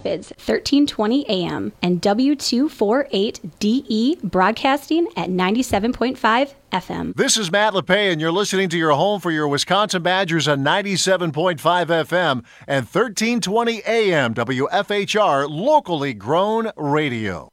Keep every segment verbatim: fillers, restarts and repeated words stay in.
Rapids, thirteen twenty A M, and W two forty-eight D E, broadcasting at ninety-seven point five F M. This is Matt LePay, and you're listening to your home for your Wisconsin Badgers on ninety-seven point five F M and thirteen twenty A M, W F H R, locally grown radio.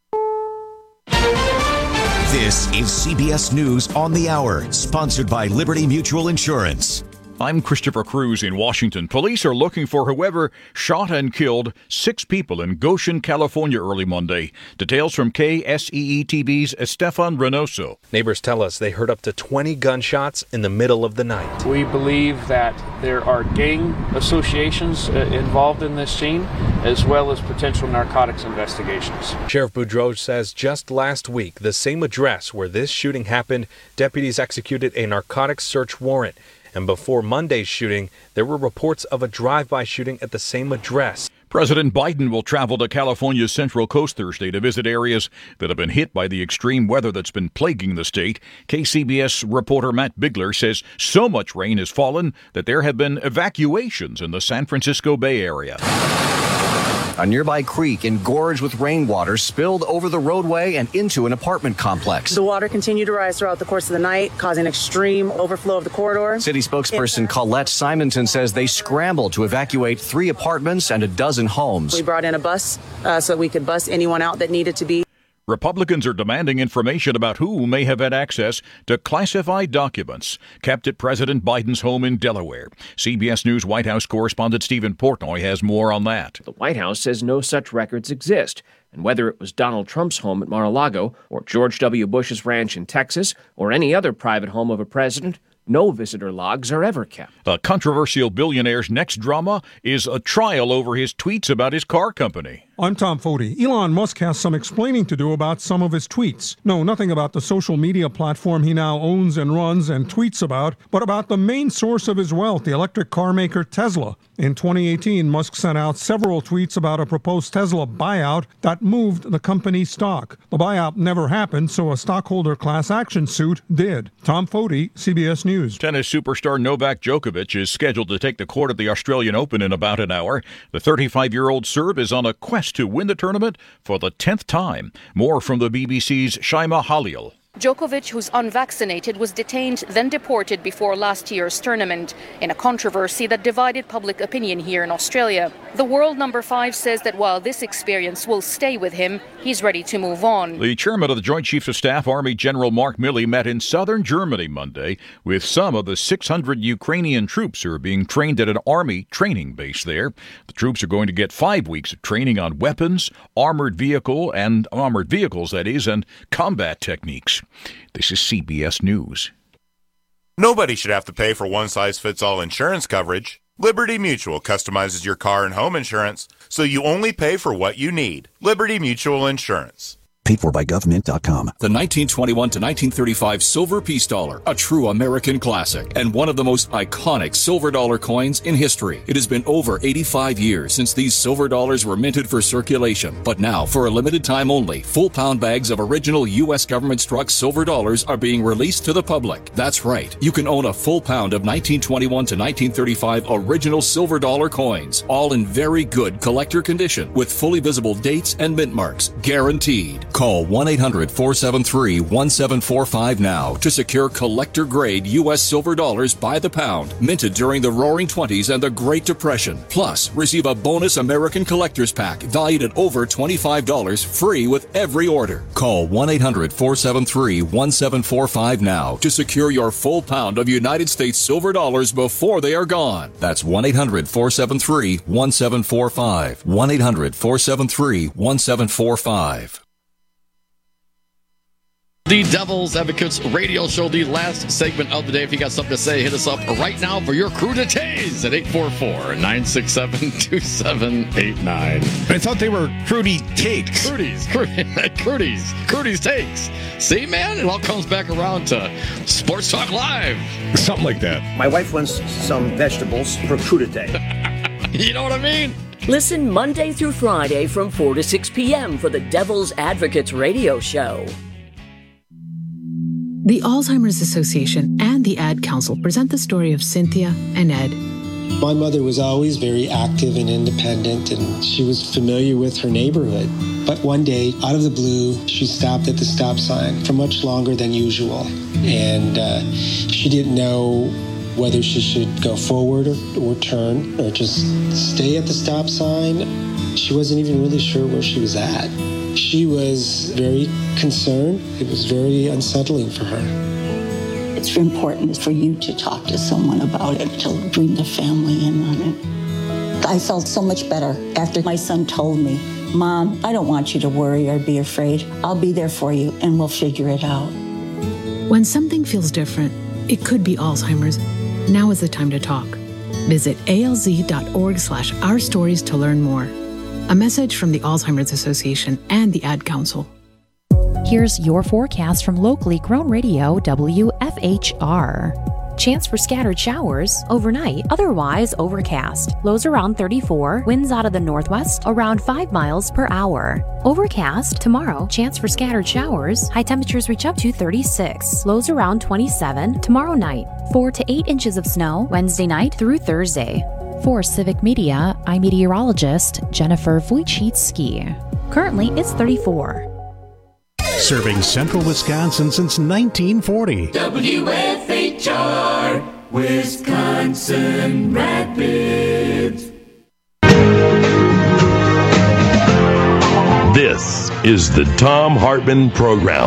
This is C B S News on the Hour, sponsored by Liberty Mutual Insurance. I'm Christopher Cruz in Washington. Police are looking for whoever shot and killed six people in Goshen, California early Monday. Details from K S E E T V's Estefan Reynoso. Neighbors tell us they heard up to twenty gunshots in the middle of the night. We believe that there are gang associations uh, involved in this scene, as well as potential narcotics investigations. Sheriff Boudreaux says just last week, the same address where this shooting happened, deputies executed a narcotics search warrant. And before Monday's shooting, there were reports of a drive-by shooting at the same address. President Biden will travel to California's Central Coast Thursday to visit areas that have been hit by the extreme weather that's been plaguing the state. K C B S reporter Matt Bigler says so much rain has fallen that there have been evacuations in the San Francisco Bay Area. A nearby creek and gorge with rainwater spilled over the roadway and into an apartment complex. The water continued to rise throughout the course of the night, causing extreme overflow of the corridor. City spokesperson Colette Simonton says they scrambled to evacuate three apartments and a dozen homes. We brought in a bus uh, so we could bus anyone out that needed to be. Republicans are demanding information about who may have had access to classified documents kept at President Biden's home in Delaware. C B S News White House correspondent Stephen Portnoy has more on that. The White House says no such records exist, and whether it was Donald Trump's home at Mar-a-Lago or George W. Bush's ranch in Texas or any other private home of a president, no visitor logs are ever kept. A controversial billionaire's next drama is a trial over his tweets about his car company. I'm Tom Foti. Elon Musk has some explaining to do about some of his tweets. No, nothing about the social media platform he now owns and runs and tweets about, but about the main source of his wealth, the electric car maker Tesla. In twenty eighteen, Musk sent out several tweets about a proposed Tesla buyout that moved the company's stock. The buyout never happened, so a stockholder class action suit did. Tom Foti, C B S News. Tennis superstar Novak Djokovic is scheduled to take the court at the Australian Open in about an hour. The thirty-five-year-old Serb is on a quest to win the tournament for the tenth time. More from the B B C's Shaima Halil. Djokovic, who's unvaccinated, was detained, then deported before last year's tournament in a controversy that divided public opinion here in Australia. The world number five says that while this experience will stay with him, he's ready to move on. The chairman of the Joint Chiefs of Staff, Army General Mark Milley, met in southern Germany Monday with some of the six hundred Ukrainian troops who are being trained at an Army training base there. The troops are going to get five weeks of training on weapons, armored vehicle, and armored vehicles, that is, and combat techniques. This is C B S News. Nobody should have to pay for one-size-fits-all insurance coverage. Liberty Mutual customizes your car and home insurance, so you only pay for what you need. Liberty Mutual Insurance. Paid for by government dot com. The nineteen twenty-one to nineteen thirty-five silver peace dollar, a true American classic, and one of the most iconic silver dollar coins in history. It has been over eighty-five years since these silver dollars were minted for circulation. But now, for a limited time only, full pound bags of original U S government struck silver dollars are being released to the public. That's right. You can own a full pound of nineteen twenty-one to nineteen thirty-five original silver dollar coins, all in very good collector condition, with fully visible dates and mint marks, guaranteed. Call one eight hundred four seven three one seven four five now to secure collector-grade U S silver dollars by the pound, minted during the Roaring Twenties and the Great Depression. Plus, receive a bonus American Collectors Pack valued at over twenty-five dollars free with every order. Call one eight hundred four seven three one seven four five now to secure your full pound of United States silver dollars before they are gone. That's one eight hundred four seven three one seven four five. one eight hundred four seven three one seven four five. The Devil's Advocates radio show, the last segment of the day. If you got something to say, hit us up right now for your cruditays at eight four four, nine six seven, two seven eight nine. I thought they were Crudy Takes. Crudies. Crudies. Crudies Takes. See, man, it all comes back around to Sports Talk Live. Something like that. My wife wants some vegetables for crudité. You know what I mean? Listen Monday through Friday from four to six p.m. for the Devil's Advocates radio show. The Alzheimer's Association and the Ad Council present the story of Cynthia and Ed. My mother was always very active and independent, and she was familiar with her neighborhood. But one day, out of the blue, she stopped at the stop sign for much longer than usual. And uh, she didn't know whether she should go forward or, or turn or just stay at the stop sign. She wasn't even really sure where she was at. She was very concerned. It was very unsettling for her. It's important for you to talk to someone about it, to bring the family in on it. I felt so much better after my son told me, Mom, I don't want you to worry or be afraid. I'll be there for you and we'll figure it out. When something feels different, it could be Alzheimer's. Now is the time to talk. Visit alz.org slash our stories to learn more. A message from the Alzheimer's Association and the Ad Council. Here's your forecast from locally grown radio W F H R. Chance for scattered showers overnight, otherwise overcast. Lows around thirty-four, winds out of the northwest around five miles per hour. Overcast tomorrow, chance for scattered showers. High temperatures reach up to thirty-six, lows around twenty-seven. Tomorrow night, four to eight inches of snow Wednesday night through Thursday. For Civic Media, I'm meteorologist Jennifer Wojcicki. Currently, it's thirty-four. Serving central Wisconsin since nineteen forty. W F H R, Wisconsin Rapids. This is the Thom Hartmann Program.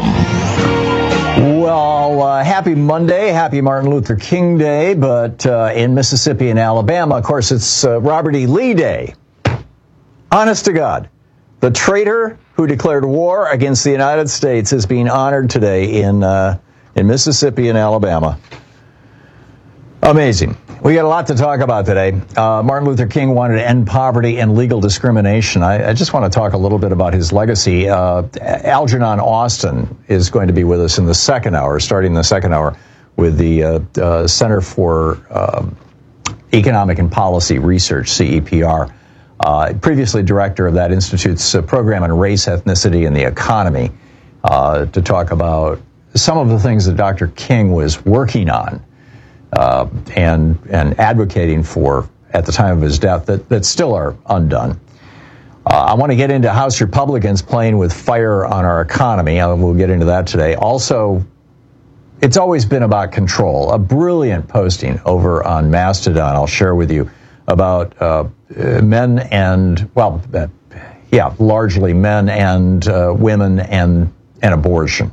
Well, uh, happy Monday, happy Martin Luther King Day, but uh, in Mississippi and Alabama, of course, it's uh, Robert E. Lee Day. Honest to God, the traitor who declared war against the United States is being honored today in uh, in Mississippi and Alabama. Amazing. We got a lot to talk about today. Uh, Martin Luther King wanted to end poverty and legal discrimination. I, I just want to talk a little bit about his legacy. Uh, Algernon Austin is going to be with us in the second hour, starting the second hour, with the uh, uh, Center for uh, Economic and Policy Research, C E P R. Uh, previously director of that institute's uh, program on race, ethnicity, and the economy, uh, to talk about some of the things that Doctor King was working on uh, and and advocating for at the time of his death that, that still are undone. Uh, I want to get into House Republicans playing with fire on our economy. Uh, we'll get into that today. Also, it's always been about control. A brilliant posting over on Mastodon I'll share with you about uh, men and, well, uh, yeah, largely men and uh, women and, and abortion.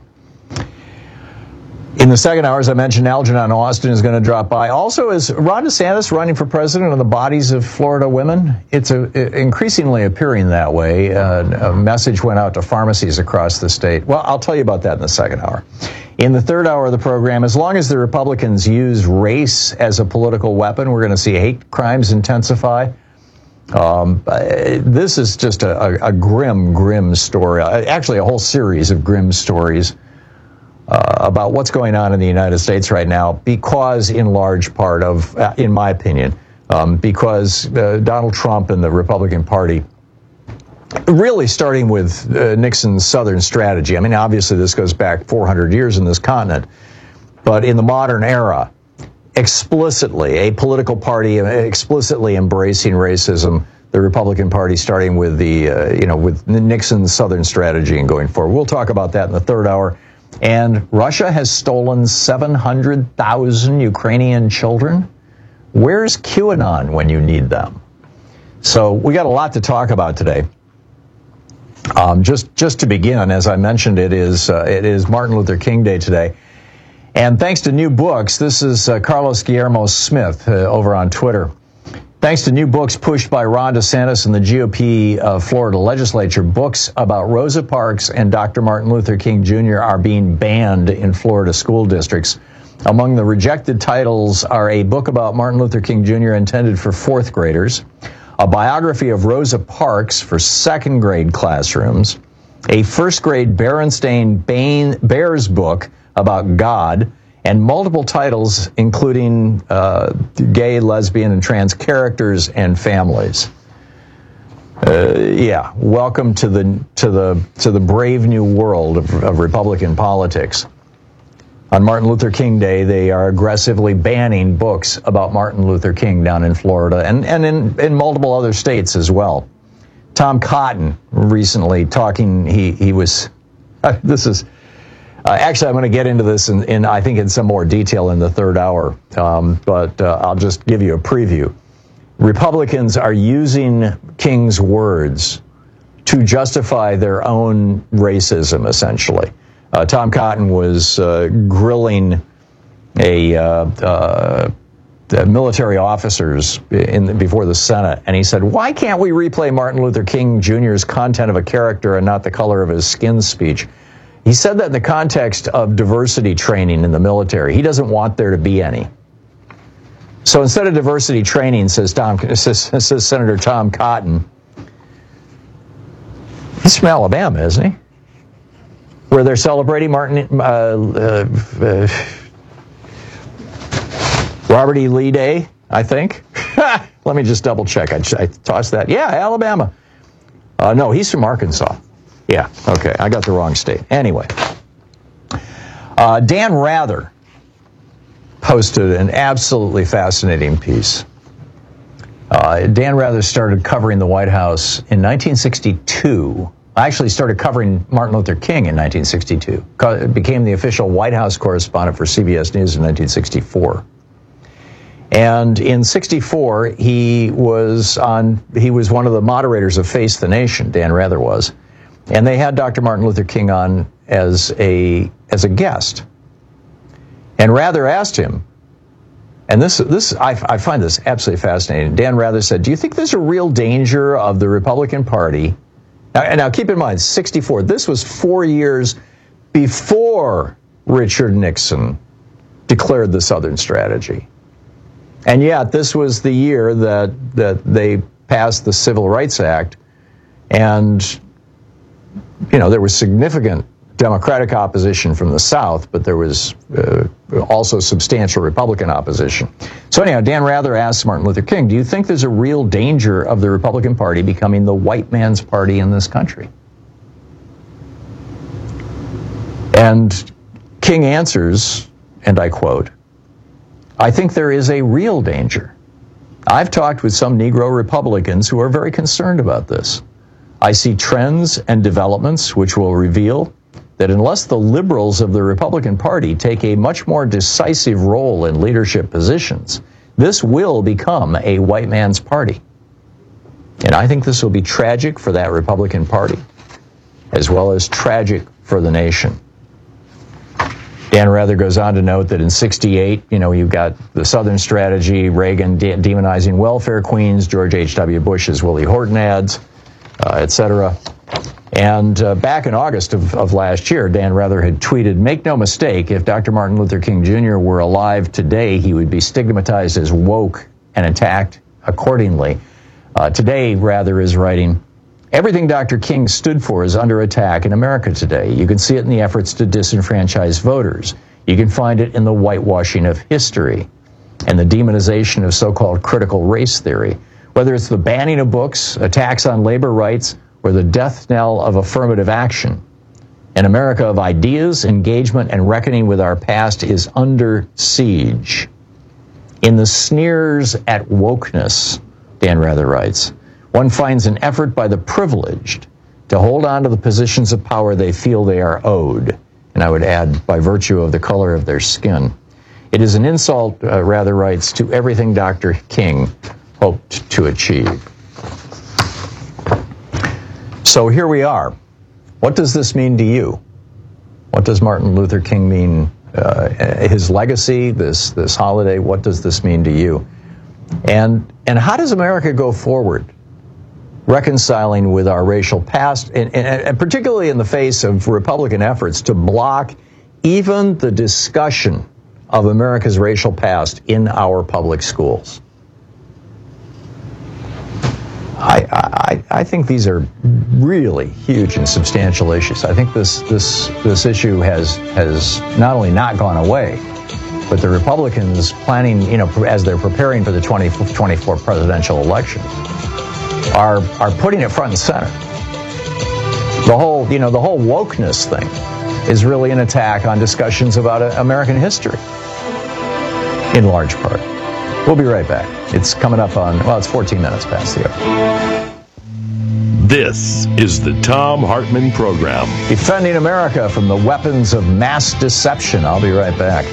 In the second hour, as I mentioned, Algernon Austin is going to drop by. Also, is Ron DeSantis running for president on the bodies of Florida women? It's a, increasingly appearing that way. Uh, a message went out to pharmacies across the state. Well, I'll tell you about that in the second hour. In the third hour of the program, as long as the Republicans use race as a political weapon, we're going to see hate crimes intensify. Um, this is just a, a, a grim, grim story. Actually, a whole series of grim stories uh, about what's going on in the United States right now, because in large part of, uh, in my opinion, um, because uh, Donald Trump and the Republican Party, really starting with uh, Nixon's Southern strategy. I mean, obviously this goes back four hundred years in this continent, but in the modern era, explicitly, a political party explicitly embracing racism, the Republican Party starting with the, uh, you know, with Nixon's Southern strategy and going forward. We'll talk about that in the third hour. And Russia has stolen seven hundred thousand Ukrainian children. Where's QAnon when you need them? So we got a lot to talk about today. Um, just just to begin, as I mentioned, it is uh, it is Martin Luther King Day today, and thanks to new books, this is uh, Carlos Guillermo Smith uh, over on Twitter. Thanks to new books pushed by Ron DeSantis and the G O P uh, Florida legislature, books about Rosa Parks and Doctor Martin Luther King Junior are being banned in Florida school districts. Among the rejected titles are a book about Martin Luther King Junior intended for fourth graders, a biography of Rosa Parks for second grade classrooms, a first grade Berenstain Bears book about God, and multiple titles including uh, gay, lesbian, and trans characters and families. Uh, yeah, welcome to the to the to the brave new world of, of Republican politics. On Martin Luther King Day, they are aggressively banning books about Martin Luther King down in Florida and, and in, in multiple other states as well. Tom Cotton recently talking, he, he was, uh, this is, uh, actually I'm going to get into this in, in, I think, in some more detail in the third hour, um, but uh, I'll just give you a preview. Republicans are using King's words to justify their own racism, essentially. Uh, Tom Cotton was uh, grilling a, uh, uh, military officers in the, before the Senate, and he said, why can't we replay Martin Luther King Junior's content of a character and not the color of his skin speech? He said that in the context of diversity training in the military. He doesn't want there to be any. So instead of diversity training, says, Tom, says, says Senator Tom Cotton, he's from Alabama, isn't he? Where they're celebrating Martin, uh, uh, uh, Robert E. Lee Day, I think. Let me just double check. I, I tossed that. Yeah, Alabama. Uh, no, he's from Arkansas. Yeah, okay, I got the wrong state. Anyway, uh, Dan Rather posted an absolutely fascinating piece. Uh, Dan Rather started covering the White House in nineteen sixty-two. I actually started covering Martin Luther King in nineteen sixty-two. Became the official White House correspondent for C B S News in nineteen sixty-four. And in sixty-four, he was on. He was one of the moderators of Face the Nation. Dan Rather was, and they had Doctor Martin Luther King on as a as a guest. And Rather asked him, and this this I, I find this absolutely fascinating. Dan Rather said, "Do you think there's a real danger of the Republican Party?" Now, and now keep in mind, sixty-four, this was four years before Richard Nixon declared the Southern Strategy. And yet, this was the year that, that they passed the Civil Rights Act, and, you know, there was significant Democratic opposition from the South, but there was uh, also substantial Republican opposition. So anyhow, Dan Rather asked Martin Luther King, do you think there's a real danger of the Republican Party becoming the white man's party in this country? And King answers, and I quote, I think there is a real danger. I've talked with some Negro Republicans who are very concerned about this. I see trends and developments which will reveal that unless the liberals of the Republican Party take a much more decisive role in leadership positions, this will become a white man's party. And I think this will be tragic for that Republican Party, as well as tragic for the nation. Dan Rather goes on to note that in sixty-eight, you know, you've got the Southern Strategy, Reagan de- demonizing welfare queens, George H W. Bush's Willie Horton ads, uh, et cetera. And uh, back in August of, of last year, Dan Rather had tweeted, make no mistake, if Doctor Martin Luther King Junior were alive today, he would be stigmatized as woke and attacked accordingly. Uh, today, Rather is writing, everything Doctor King stood for is under attack in America today. You can see it in the efforts to disenfranchise voters. You can find it in the whitewashing of history and the demonization of so-called critical race theory. Whether it's the banning of books, attacks on labor rights, or the death knell of affirmative action, an America of ideas, engagement, and reckoning with our past is under siege. In the sneers at wokeness, Dan Rather writes, one finds an effort by the privileged to hold on to the positions of power they feel they are owed, and I would add, by virtue of the color of their skin. It is an insult, uh, Rather writes, to everything Doctor King hoped to achieve. So here we are. What does this mean to you? What does Martin Luther King mean, uh, his legacy, this this holiday, what does this mean to you? And and how does America go forward, reconciling with our racial past, and, and, and particularly in the face of Republican efforts to block even the discussion of America's racial past in our public schools? I, I, I think these are really huge and substantial issues. I think this this this issue has has not only not gone away, but the Republicans planning, you know, as they're preparing for the twenty twenty-four presidential election, are are putting it front and center. The whole, you know, the whole wokeness thing. is really an attack on discussions about uh, American history, in large part. We'll be right back. It's coming up on, well, it's fourteen minutes past the hour. This is the Thom Hartmann Program. Defending America from the weapons of mass deception. I'll be right back.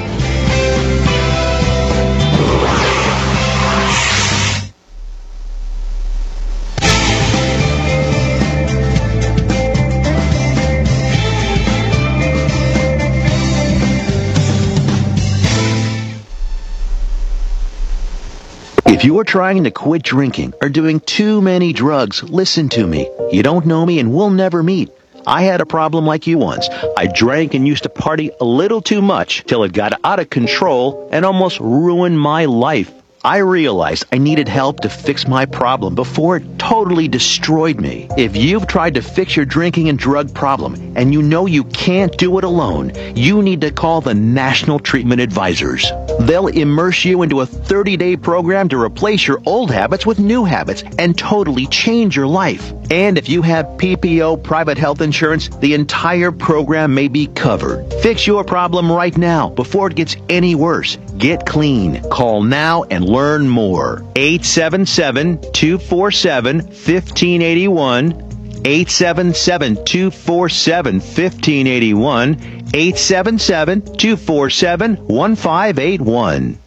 If you are trying to quit drinking or doing too many drugs, listen to me. You don't know me and we'll never meet. I had a problem like you once. I drank and used to party a little too much till it got out of control and almost ruined my life. I realized I needed help to fix my problem before it totally destroyed me. If you've tried to fix your drinking and drug problem and you know you can't do it alone, you need to call the National Treatment Advisors. They'll immerse you into a thirty-day program to replace your old habits with new habits and totally change your life. And if you have P P O private health insurance, the entire program may be covered. Fix your problem right now before it gets any worse. Get clean. Call now and learn more. eight seven seven, two four seven, one five eight one. eight seven seven, two four seven, one five eight one. eight seven seven, two four seven, one five eight one.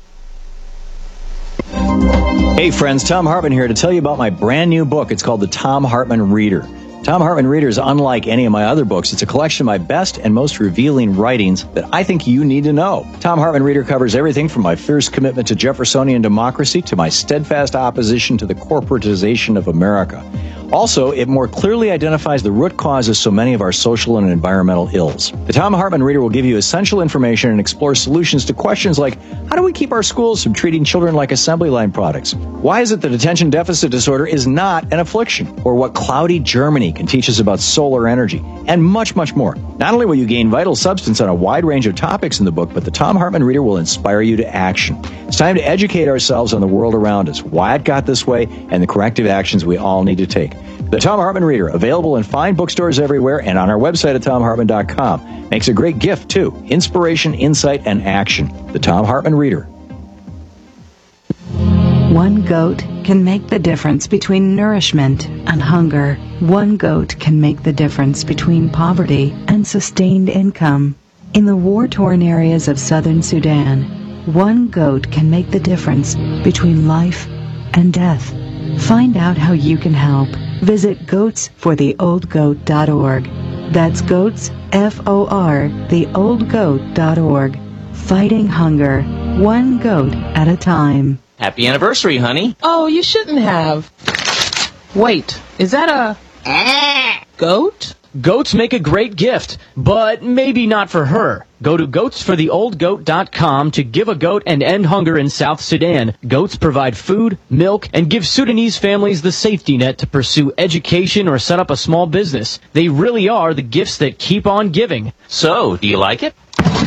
Hey friends, Thom Hartmann here to tell you about my brand new book. It's called The Thom Hartmann Reader. Thom Hartmann Reader is unlike any of my other books. It's a collection of my best and most revealing writings that I think you need to know. Thom Hartmann Reader covers everything from my fierce commitment to Jeffersonian democracy to my steadfast opposition to the corporatization of America. Also, it more clearly identifies the root causes so many of our social and environmental ills. The Thom Hartmann Reader will give you essential information and explore solutions to questions like, how do we keep our schools from treating children like assembly line products? Why is it that attention deficit disorder is not an affliction? Or what cloudy Germany can teach us about solar energy? And much, much more. Not only will you gain vital substance on a wide range of topics in the book, but the Thom Hartmann Reader will inspire you to action. It's time to educate ourselves on the world around us, why it got this way, and the corrective actions we all need to take. The Thom Hartmann Reader, available in fine bookstores everywhere and on our website at thom hartmann dot com. Makes a great gift, too. Inspiration, insight, and action. The Thom Hartmann Reader. One goat can make the difference between nourishment and hunger. One goat can make the difference between poverty and sustained income. In the war-torn areas of southern Sudan, one goat can make the difference between life and death. Find out how you can help. Visit goats for the old goat dot org. That's goats, F O R, the old goat dot org. Fighting hunger, one goat at a time. Happy anniversary, honey. Oh, you shouldn't have. Wait, is that a goat? Goats make a great gift, but maybe not for her. Go to goats for the old goat dot com to give a goat and end hunger in South Sudan. Goats provide food, milk, and give Sudanese families the safety net to pursue education or set up a small business. They really are the gifts that keep on giving. So, do you like it?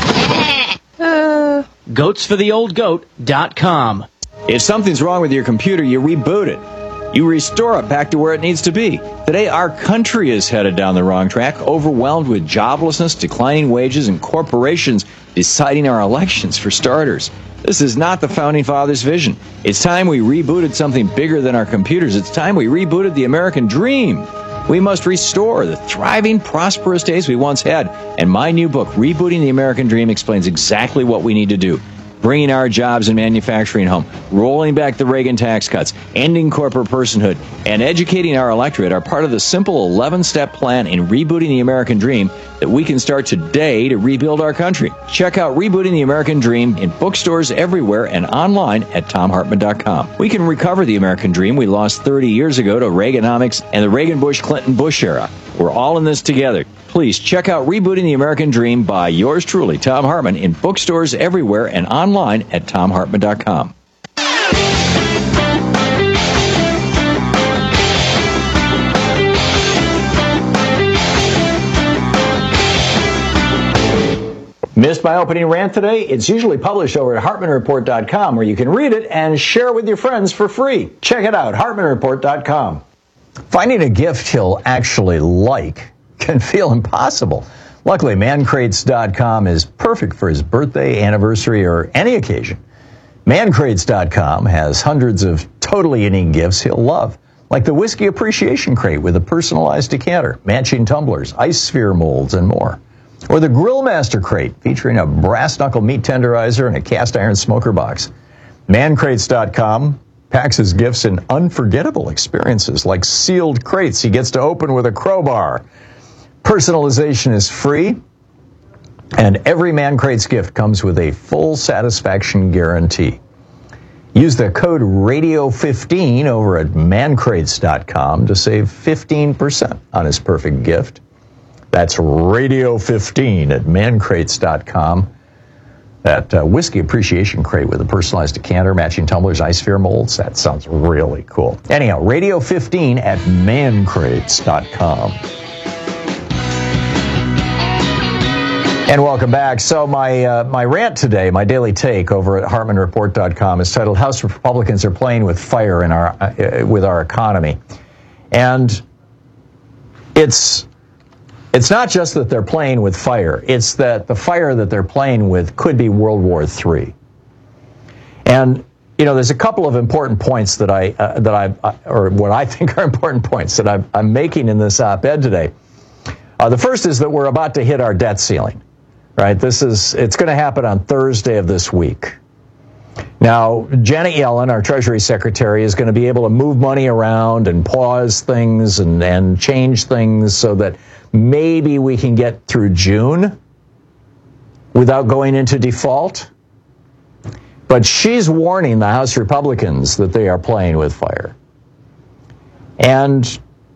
Uh... goats for the old goat dot com. If something's wrong with your computer, you reboot it. You restore it back to where it needs to be. Today, our country is headed down the wrong track, overwhelmed with joblessness, declining wages, and corporations deciding our elections, for starters. This is not the Founding Fathers' vision. It's time we rebooted something bigger than our computers. It's time we rebooted the American dream. We must restore the thriving, prosperous days we once had. And my new book, Rebooting the American Dream, explains exactly what we need to do. Bringing our jobs and manufacturing home, rolling back the Reagan tax cuts, ending corporate personhood, and educating our electorate are part of the simple eleven-step plan in rebooting the American dream that we can start today to rebuild our country. Check out Rebooting the American Dream in bookstores everywhere and online at thom hartmann dot com. We can recover the American dream we lost thirty years ago to Reaganomics and the Reagan-Bush-Clinton-Bush era. We're all in this together. Please check out Rebooting the American Dream by yours truly, Thom Hartmann, in bookstores everywhere and online at thom hartmann dot com. Missed my opening rant today? It's usually published over at hartmann report dot com, where you can read it and share it with your friends for free. Check it out, hartmann report dot com. Finding a gift he'll actually like can feel impossible Luckily, man crates dot com is perfect for his birthday, anniversary, or any occasion. man crates dot com has hundreds of totally unique gifts he'll love, like the Whiskey Appreciation Crate with a personalized decanter, matching tumblers, ice sphere molds, and more. Or the Grillmaster Crate, featuring a brass knuckle meat tenderizer and a cast iron smoker box. man crates dot com packs his gifts in unforgettable experiences, like sealed crates he gets to open with a crowbar. Personalization is free, and every Man Crates gift comes with a full satisfaction guarantee. Use the code radio fifteen over at man crates dot com to save fifteen percent on his perfect gift. That's radio fifteen at man crates dot com. That uh, Whiskey Appreciation Crate with a personalized decanter, matching tumblers, ice sphere molds. That sounds really cool. Anyhow, radio fifteen at man crates dot com. And welcome back. So my uh, my rant today, my daily take over at Hartman Report dot com is titled "House Republicans Are Playing with Fire in our uh, with Our Economy," and it's it's not just that they're playing with fire; it's that the fire that they're playing with could be World War Three. And you know, there's a couple of important points that I uh, that I or what I think are important points that I'm, I'm making in this op-ed today. Uh, the first is that we're about to hit our debt ceiling. Right, this is, it's going to happen on Thursday of this week. Now, Janet Yellen, our Treasury Secretary, is going to be able to move money around and pause things and, and change things so that maybe we can get through June without going into default. But she's warning the House Republicans that they are playing with fire. And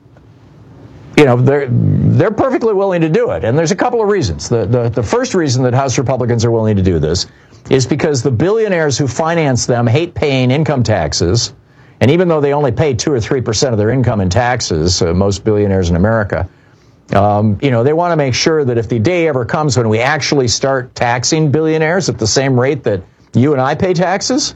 you know, they're, they're perfectly willing to do it. And there's a couple of reasons. The, the, the first reason that House Republicans are willing to do this is because the billionaires who finance them hate paying income taxes. And even though they only pay two or three percent of their income in taxes, uh, most billionaires in America, um, you know, they want to make sure that if the day ever comes when we actually start taxing billionaires at the same rate that you and I pay taxes,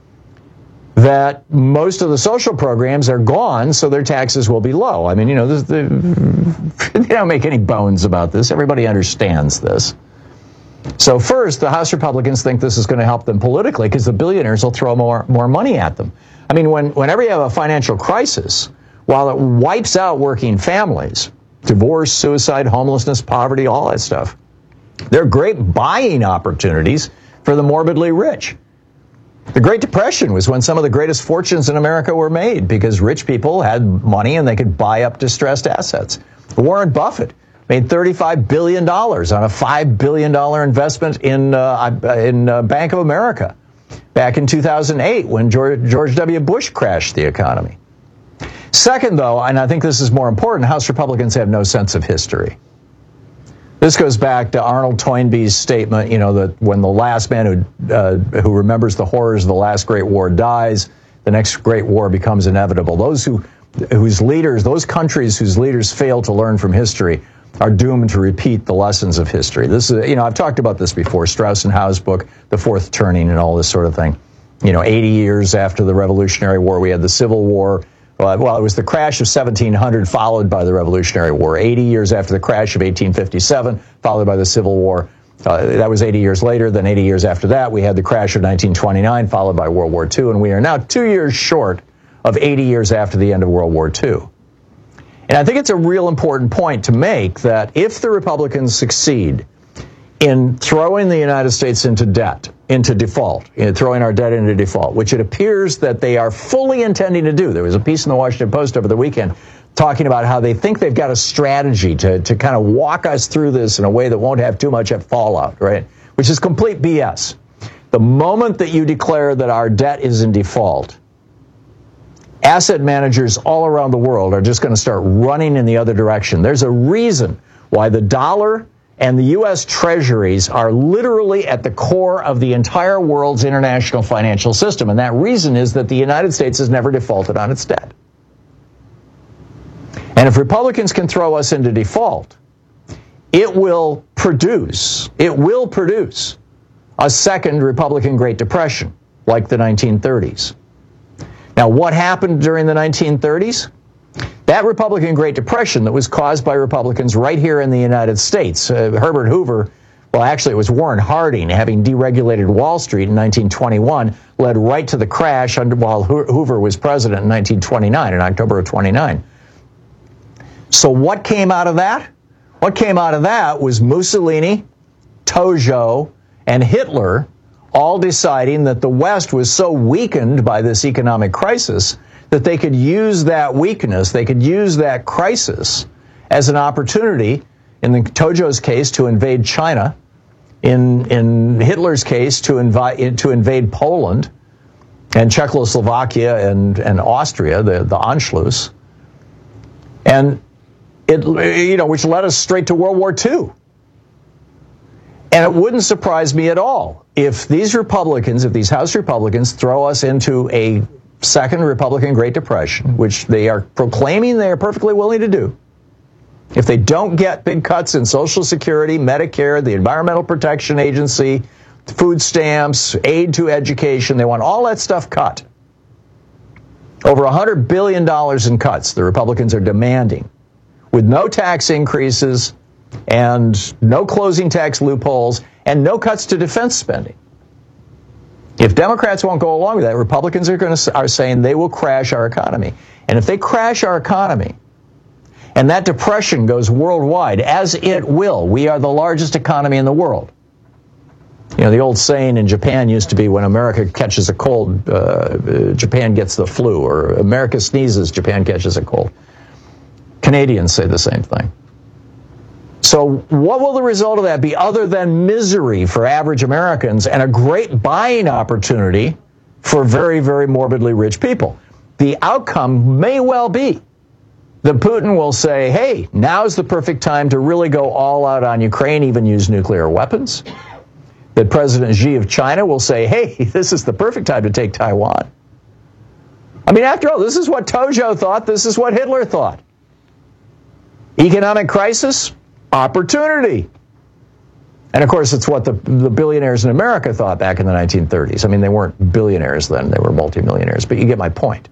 that most of the social programs are gone, so their taxes will be low. I mean, you know, this, the, they don't make any bones about this. Everybody understands this. So first, the House Republicans think this is going to help them politically because the billionaires will throw more, more money at them. I mean, when, whenever you have a financial crisis, while it wipes out working families, divorce, suicide, homelessness, poverty, all that stuff, they're great buying opportunities for the morbidly rich. The Great Depression was when some of the greatest fortunes in America were made because rich people had money and they could buy up distressed assets. Warren Buffett made thirty-five billion dollars on a five billion dollars investment in uh, in uh, Bank of America back in two thousand eight when George, George W. Bush crashed the economy. Second, though, and I think this is more important, House Republicans have no sense of history. This goes back to Arnold Toynbee's statement, you know, that when the last man who uh, who remembers the horrors of the last great war dies, the next great war becomes inevitable. Those who whose leaders, those countries whose leaders fail to learn from history are doomed to repeat the lessons of history. This is, you know, I've talked about this before, Strauss and Howe's book, The Fourth Turning and all this sort of thing. You know, eighty years after the Revolutionary War, we had the Civil War. Well, it was the crash of seventeen hundred followed by the Revolutionary War. eighty years after the crash of eighteen fifty-seven, followed by the Civil War. Uh, that was eighty years later. Then eighty years after that, we had the crash of nineteen twenty-nine, followed by World War Two. And we are now two years short of eighty years after the end of World War Two. And I think it's a real important point to make that if the Republicans succeed in throwing the United States into debt, into default, in throwing our debt into default, which it appears that they are fully intending to do. There was a piece in the Washington Post over the weekend talking about how they think they've got a strategy to, to kind of walk us through this in a way that won't have too much fallout, right? Which is complete B S. The moment that you declare that our debt is in default, asset managers all around the world are just going to start running in the other direction. There's a reason why the dollar and the U S Treasuries are literally at the core of the entire world's international financial system. And that reason is that the United States has never defaulted on its debt. And if Republicans can throw us into default, it will produce, it will produce a second Republican Great Depression, like the nineteen thirties. Now, what happened during the nineteen thirties? That Republican Great Depression that was caused by Republicans right here in the United States. Uh, Herbert Hoover, well, actually, it was Warren Harding, having deregulated Wall Street in nineteen twenty-one, led right to the crash under, while Hoover was president in nineteen twenty-nine, in October of twenty-nine. So what came out of that? What came out of that was Mussolini, Tojo, and Hitler all deciding that the West was so weakened by this economic crisis that they could use that weakness, they could use that crisis as an opportunity, in the Tojo's case, to invade China, in in Hitler's case, to invite to invade Poland and Czechoslovakia and, and Austria, the, the Anschluss, and it you know which led us straight to World War Two. And it wouldn't surprise me at all if these Republicans, if these House Republicans throw us into a second Republican Great Depression, which they are proclaiming they are perfectly willing to do. If they don't get big cuts in Social Security, Medicare, the Environmental Protection Agency, food stamps, aid to education, they want all that stuff cut. Over one hundred billion dollars in cuts the Republicans are demanding, with no tax increases and no closing tax loopholes and no cuts to defense spending. If Democrats won't go along with that, Republicans are going to are saying they will crash our economy. And if they crash our economy, and that depression goes worldwide, as it will, we are the largest economy in the world. You know, the old saying in Japan used to be, when America catches a cold, uh, Japan gets the flu, or America sneezes, Japan catches a cold. Canadians say the same thing. So what will the result of that be other than misery for average Americans and a great buying opportunity for very, very morbidly rich people? The outcome may well be that Putin will say, hey, now's the perfect time to really go all out on Ukraine, even use nuclear weapons. That President Xi of China will say, hey, this is the perfect time to take Taiwan. I mean, after all, this is what Tojo thought. This is what Hitler thought. Economic crisis, opportunity. And of course, it's what the, the billionaires in America thought back in the nineteen thirties. I mean, they weren't billionaires then, they were multimillionaires, but you get my point.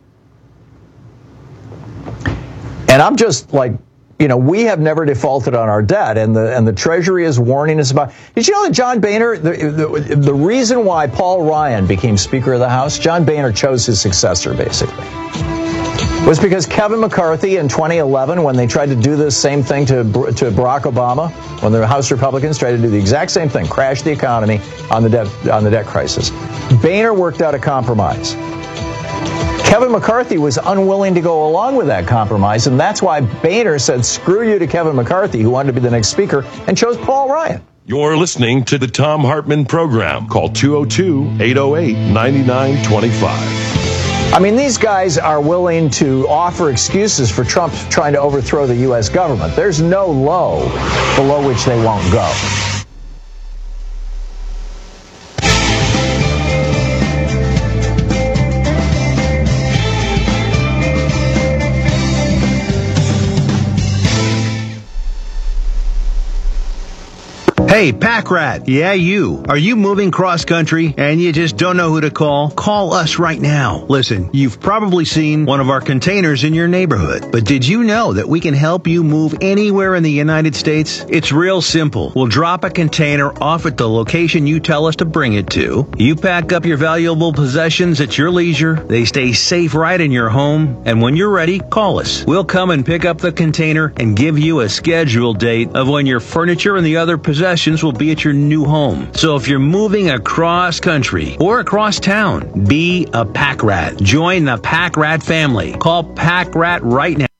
And I'm just like, you know, we have never defaulted on our debt, and the and the Treasury is warning us about. Did you know that John Boehner, the, the, the reason why Paul Ryan became Speaker of the House, John Boehner chose his successor, basically, was because Kevin McCarthy in twenty eleven, when they tried to do this same thing to to Barack Obama, when the House Republicans tried to do the exact same thing, crash the economy on the debt on the debt crisis, Boehner worked out a compromise. Kevin McCarthy was unwilling to go along with that compromise, and that's why Boehner said screw you to Kevin McCarthy, who wanted to be the next speaker, and chose Paul Ryan. You're listening to the Thom Hartmann Program. Call two oh two, eight oh eight, nine nine two five. I mean, these guys are willing to offer excuses for Trump trying to overthrow the U S government. There's no low below which they won't go. Hey, Pack Rat. Yeah, you. Are you moving cross country and you just don't know who to call? Call us right now. Listen, you've probably seen one of our containers in your neighborhood, but did you know that we can help you move anywhere in the United States? It's real simple. We'll drop a container off at the location you tell us to bring it to. You pack up your valuable possessions at your leisure. They stay safe right in your home. And when you're ready, call us. We'll come and pick up the container and give you a scheduled date of when your furniture and the other possessions will be at your new home. So if you're moving across country or across town, be a Pack Rat. Join the Pack Rat family. Call Pack Rat right now.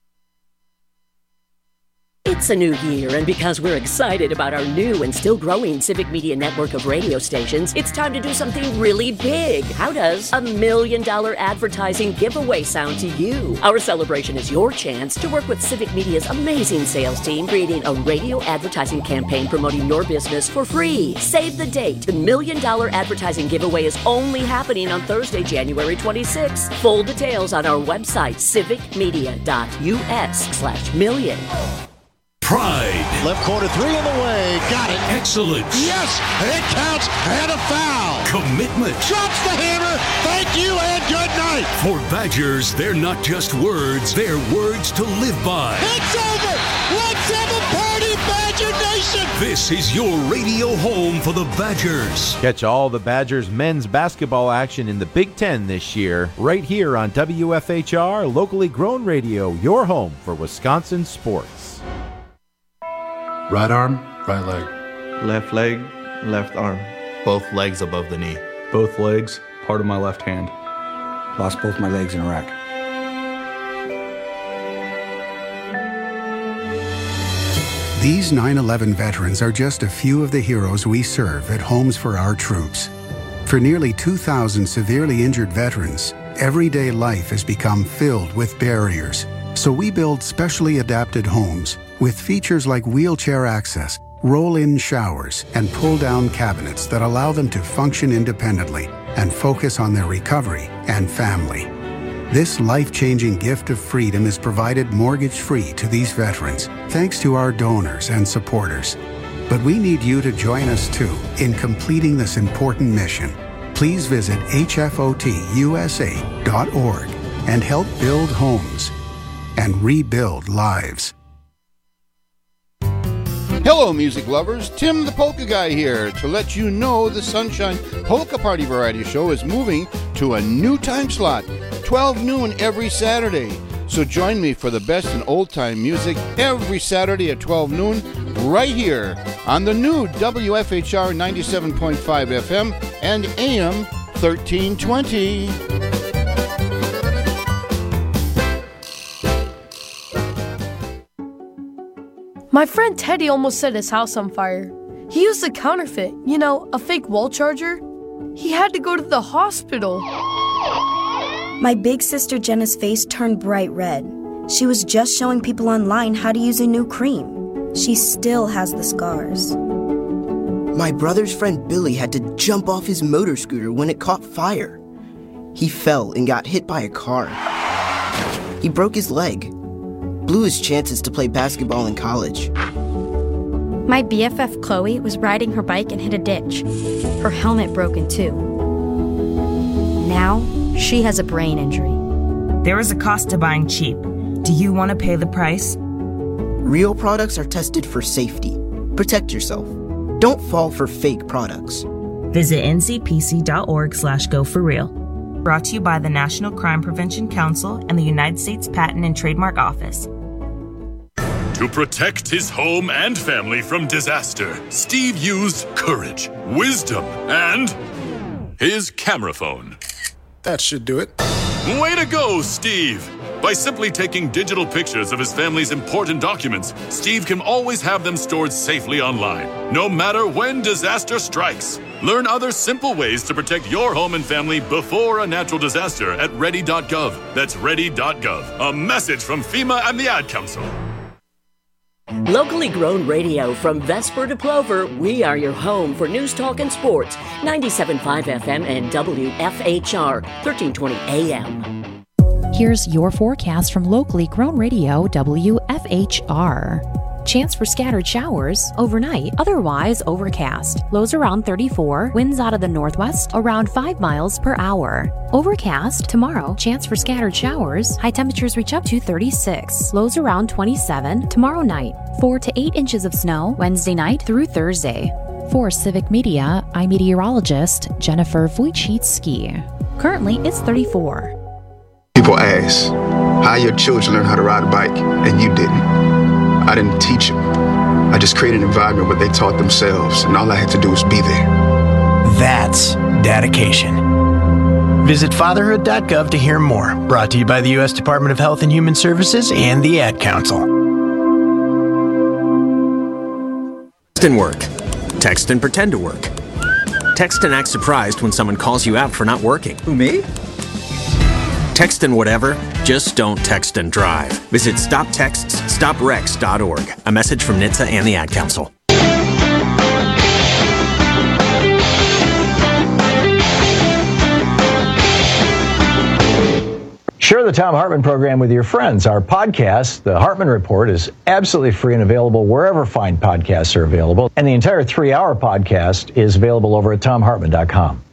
It's a new year, and because we're excited about our new and still growing Civic Media network of radio stations, it's time to do something really big. How does a million dollar advertising giveaway sound to you? Our celebration is your chance to work with Civic Media's amazing sales team, creating a radio advertising campaign promoting your business for free. Save the date. The million dollar advertising giveaway is only happening on Thursday, January twenty-sixth. Full details on our website, civicmedia dot U S slash million. Pride. Left corner three in the way. Got it. Excellence. Yes, it counts and a foul. Commitment. Drops the hammer. Thank you and good night. For Badgers, they're not just words, they're words to live by. It's over. Let's have a party, Badger Nation. This is your radio home for the Badgers. Catch all the Badgers men's basketball action in the Big Ten this year, right here on W F H R, locally grown radio, your home for Wisconsin sports. Right arm, right leg. Left leg, left arm. Both legs above the knee. Both legs, part of my left hand. Lost both my legs in Iraq. These nine eleven veterans are just a few of the heroes we serve at Homes for Our Troops. For nearly two thousand severely injured veterans, everyday life has become filled with barriers. So we build specially adapted homes with features like wheelchair access, roll-in showers, and pull-down cabinets that allow them to function independently and focus on their recovery and family. This life-changing gift of freedom is provided mortgage-free to these veterans, thanks to our donors and supporters. But we need you to join us too in completing this important mission. Please visit H F O T U S A dot org and help build homes and rebuild lives. Hello, music lovers. Tim the Polka Guy here to let you know the Sunshine Polka Party Variety Show is moving to a new time slot, twelve noon every Saturday. So join me for the best in old-time music every Saturday at twelve noon right here on the new W F H R ninety-seven point five F M and A M thirteen twenty. My friend Teddy almost set his house on fire. He used a counterfeit, you know, a fake wall charger. He had to go to the hospital. My big sister Jenna's face turned bright red. She was just showing people online how to use a new cream. She still has the scars. My brother's friend Billy had to jump off his motor scooter when it caught fire. He fell and got hit by a car. He broke his leg. Blew his chances to play basketball in college. My B F F Chloe was riding her bike and hit a ditch. Her helmet broke in two. Now, she has a brain injury. There is a cost to buying cheap. Do you want to pay the price? Real products are tested for safety. Protect yourself. Don't fall for fake products. Visit N C P C dot org slash go for real. Brought to you by the National Crime Prevention Council and the United States Patent and Trademark Office. To protect his home and family from disaster, Steve used courage, wisdom, and his camera phone. That should do it. Way to go, Steve! By simply taking digital pictures of his family's important documents, Steve can always have them stored safely online, no matter when disaster strikes. Learn other simple ways to protect your home and family before a natural disaster at ready dot gov. That's ready dot gov. A message from FEMA and the Ad Council. Locally grown radio from Vesper to Plover, we are your home for news, talk, and sports. ninety-seven point five F M and W F H R, thirteen twenty A M. Here's your forecast from locally grown radio W F H R. Chance for scattered showers overnight, otherwise overcast. Lows around thirty-four, winds out of the northwest around five miles per hour. Overcast tomorrow, chance for scattered showers. High temperatures reach up to thirty-six, lows around twenty-seven. Tomorrow night, four to eight inches of snow, Wednesday night through Thursday. For Civic Media, I'm meteorologist Jennifer Wojcicki. Currently, it's thirty-four. People ask, how your children learn how to ride a bike, and you didn't. I didn't teach them. I just created an environment where they taught themselves, and all I had to do was be there. That's dedication. Visit fatherhood dot gov to hear more. Brought to you by the U S Department of Health and Human Services and the Ad Council. Text and work. Text and pretend to work. Text and act surprised when someone calls you out for not working. Who, me? Text and whatever, just don't text and drive. Visit stop texts stop wrecks dot org. A message from N H T S A and the Ad Council. Share the Thom Hartmann program with your friends. Our podcast, The Hartmann Report, is absolutely free and available wherever fine podcasts are available. And the entire three-hour podcast is available over at thom hartmann dot com.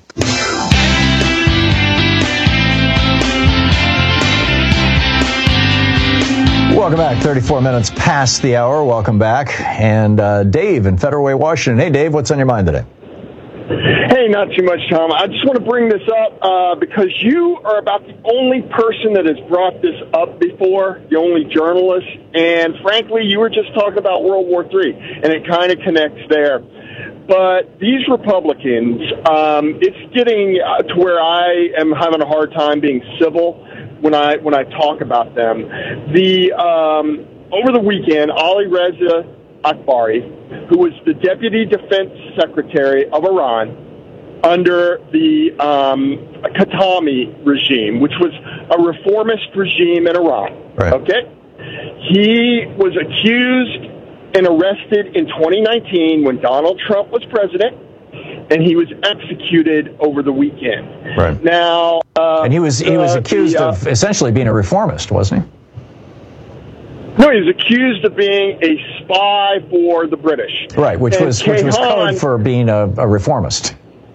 Welcome back. thirty-four minutes past the hour. Welcome back. And uh, Dave in Federal Way, Washington. Hey, Dave, what's on your mind today? Hey, not too much, Tom. I just want to bring this up uh, because you are about the only person that has brought this up before, the only journalist. And frankly, you were just talking about World War Three, and it kind of connects there. But these Republicans, um, it's getting uh, to where I am having a hard time being civil when I when I talk about them. The um, over the weekend, Ali Reza Akbari, who was the Deputy Defense Secretary of Iran under the um, Khatami regime, which was a reformist regime in Iran. Right. Okay, he was accused and arrested in twenty nineteen when Donald Trump was president, and he was executed over the weekend. Right. Now, uh, and he was he was uh, accused the, uh, of essentially being a reformist, wasn't he? No, he was accused of being a spy for the British. Right, which and was which was Kayhan, code for being a, a reformist.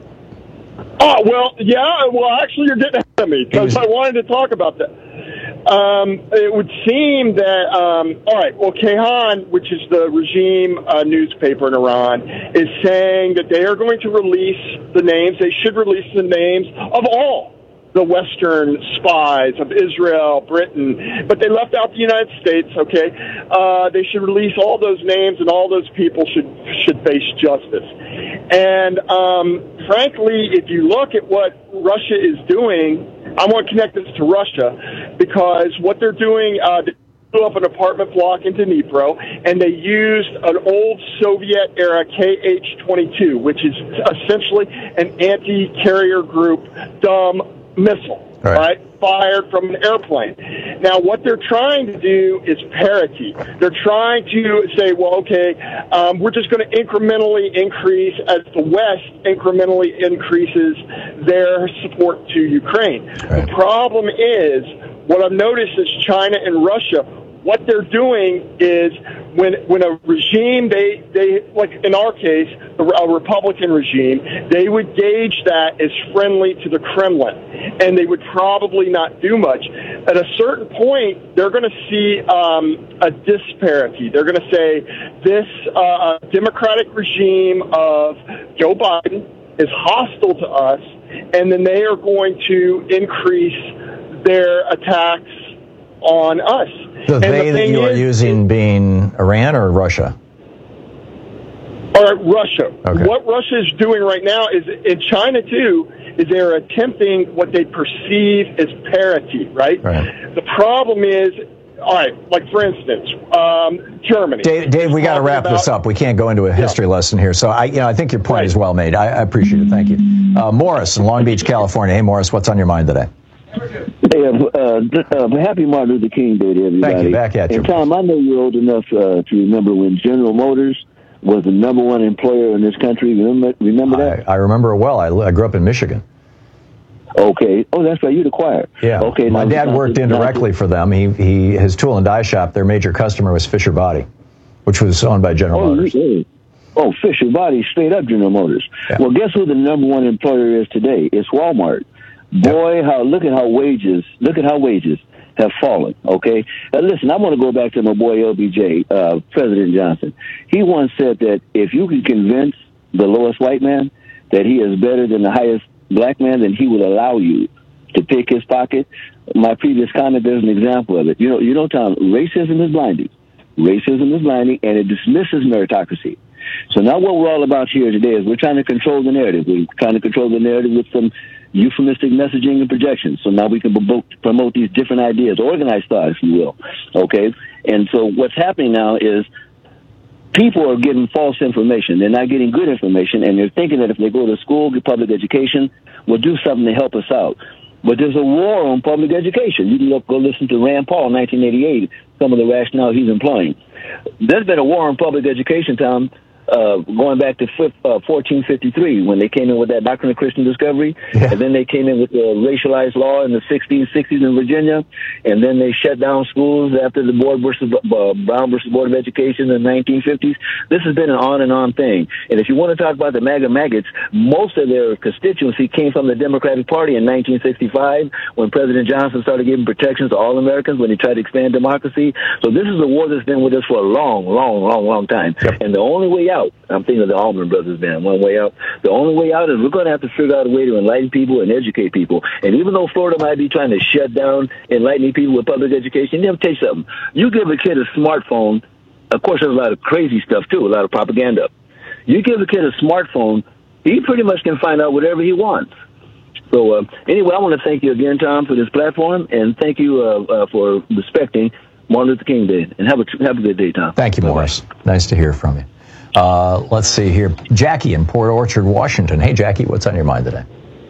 Oh, well, yeah, well, actually, you're getting ahead of me, because I wanted to talk about that. Um, it would seem that, um, all right, well, Kayhan, which is the regime uh, newspaper in Iran, is saying that they are going to release the names, they should release the names of all the Western spies of Israel, Britain, but they left out the United States, okay? Uh, they should release all those names, and all those people should should face justice. And um, frankly, if you look at what Russia is doing, I want to connect this to Russia, because what they're doing, uh, they blew up an apartment block in Dnipro, and they used an old Soviet-era K H twenty-two, which is essentially an anti-carrier group dumb missile, right. right, fired from an airplane. Now, what they're trying to do is parity. They're trying to say, well, okay, um, we're just going to incrementally increase as the West incrementally increases their support to Ukraine. Right. The problem is, what I've noticed is China and Russia, what they're doing is when when a regime, they, they like in our case, a Republican regime, they would gauge that as friendly to the Kremlin, and they would probably not do much. At a certain point, they're going to see um, a disparity. They're going to say this uh, democratic regime of Joe Biden is hostile to us, and then they are going to increase their attacks on us. The and they the that you are is, using being Iran or Russia? Or Russia. Okay. What Russia is doing right now is, in China too, is they're attempting what they perceive as parity, right? Right. The problem is, all right, like for instance, um, Germany. Dave, Dave we got to wrap about, this up. We can't go into a history yeah. lesson here. So I, you know, I think your point right. is well made. I, I appreciate it. Thank you. Uh, Morris in Long Beach, California. Hey, Morris, what's on your mind today? Hey, uh, uh, happy Martin Luther King Day to everybody. Thank you. Back at you. And Tom, I know you're old enough uh, to remember when General Motors was the number one employer in this country. Remember, remember that? I, I remember it well. I, I grew up in Michigan. Okay. Oh, that's right. You'd acquired. Yeah. Okay. My now, dad now, worked now, indirectly now, for them. He he his tool and die shop. Their major customer was Fisher Body, which was owned by General oh, Motors. Yeah. Oh, Fisher Body, straight up General Motors. Yeah. Well, guess who the number one employer is today? It's Walmart. Boy, yep. how look at how wages look at how wages have fallen. Okay, now, listen, I want to go back to my boy L B J, uh, President Johnson. He once said that if you can convince the lowest white man that he is better than the highest black man, then he will allow you to pick his pocket. My previous comment, there's an example of it. You know, you know, Tom, racism is blinding. Racism is blinding, and it dismisses meritocracy. So now what we're all about here today is we're trying to control the narrative. We're trying to control the narrative with some euphemistic messaging and projections. So now we can promote, promote these different ideas, organized thought, if you will. Okay? And so what's happening now is people are getting false information. They're not getting good information, and they're thinking that if they go to school, get public education, will do something to help us out. But there's a war on public education. You can look, go listen to Rand Paul in nineteen eighty-eight, some of the rationale he's employing. There's been a war on public education, Tom, uh, going back to uh, fourteen fifty-three when they came in with that Doctrine of Christian Discovery, yeah. and then they came in with the racialized law in the sixties, sixties in Virginia, and then they shut down schools after the Board versus uh, Brown versus Board of Education in the nineteen fifties. This has been an on and on thing. And if you want to talk about the MAGA maggots, most of their constituency came from the Democratic Party in nineteen sixty-five when President Johnson started giving protections to all Americans when he tried to expand democracy. So this is a war that's been with us for a long, long, long, long time. Yep. And the only way out, I'm thinking of the Allman Brothers band, One Way Out. The only way out is we're going to have to figure out a way to enlighten people and educate people. And even though Florida might be trying to shut down enlightening people with public education, let me tell you something. You give a kid a smartphone, of course there's a lot of crazy stuff too, a lot of propaganda. You give a kid a smartphone, he pretty much can find out whatever he wants. So uh, anyway, I want to thank you again, Tom, for this platform, and thank you uh, uh, for respecting Martin Luther King Day. And have a, have a good day, Tom. Thank you, Morris. Bye-bye. Nice to hear from you. Uh, let's see here. Jackie in Port Orchard, Washington. Hey, Jackie, what's on your mind today?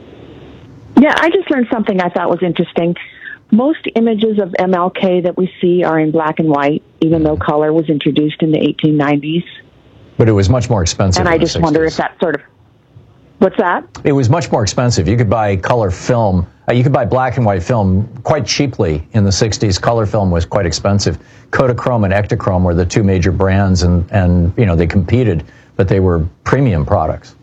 Yeah, I just learned something I thought was interesting. Most images of M L K that we see are in black and white, even though color was introduced in the eighteen nineties. But it was much more expensive. And I just wonder if that sort of... What's that? It was much more expensive. You could buy color film. Uh, you could buy black and white film quite cheaply in the sixties. Color film was quite expensive. Kodachrome and Ektachrome were the two major brands, and, and you know, they competed, but they were premium products.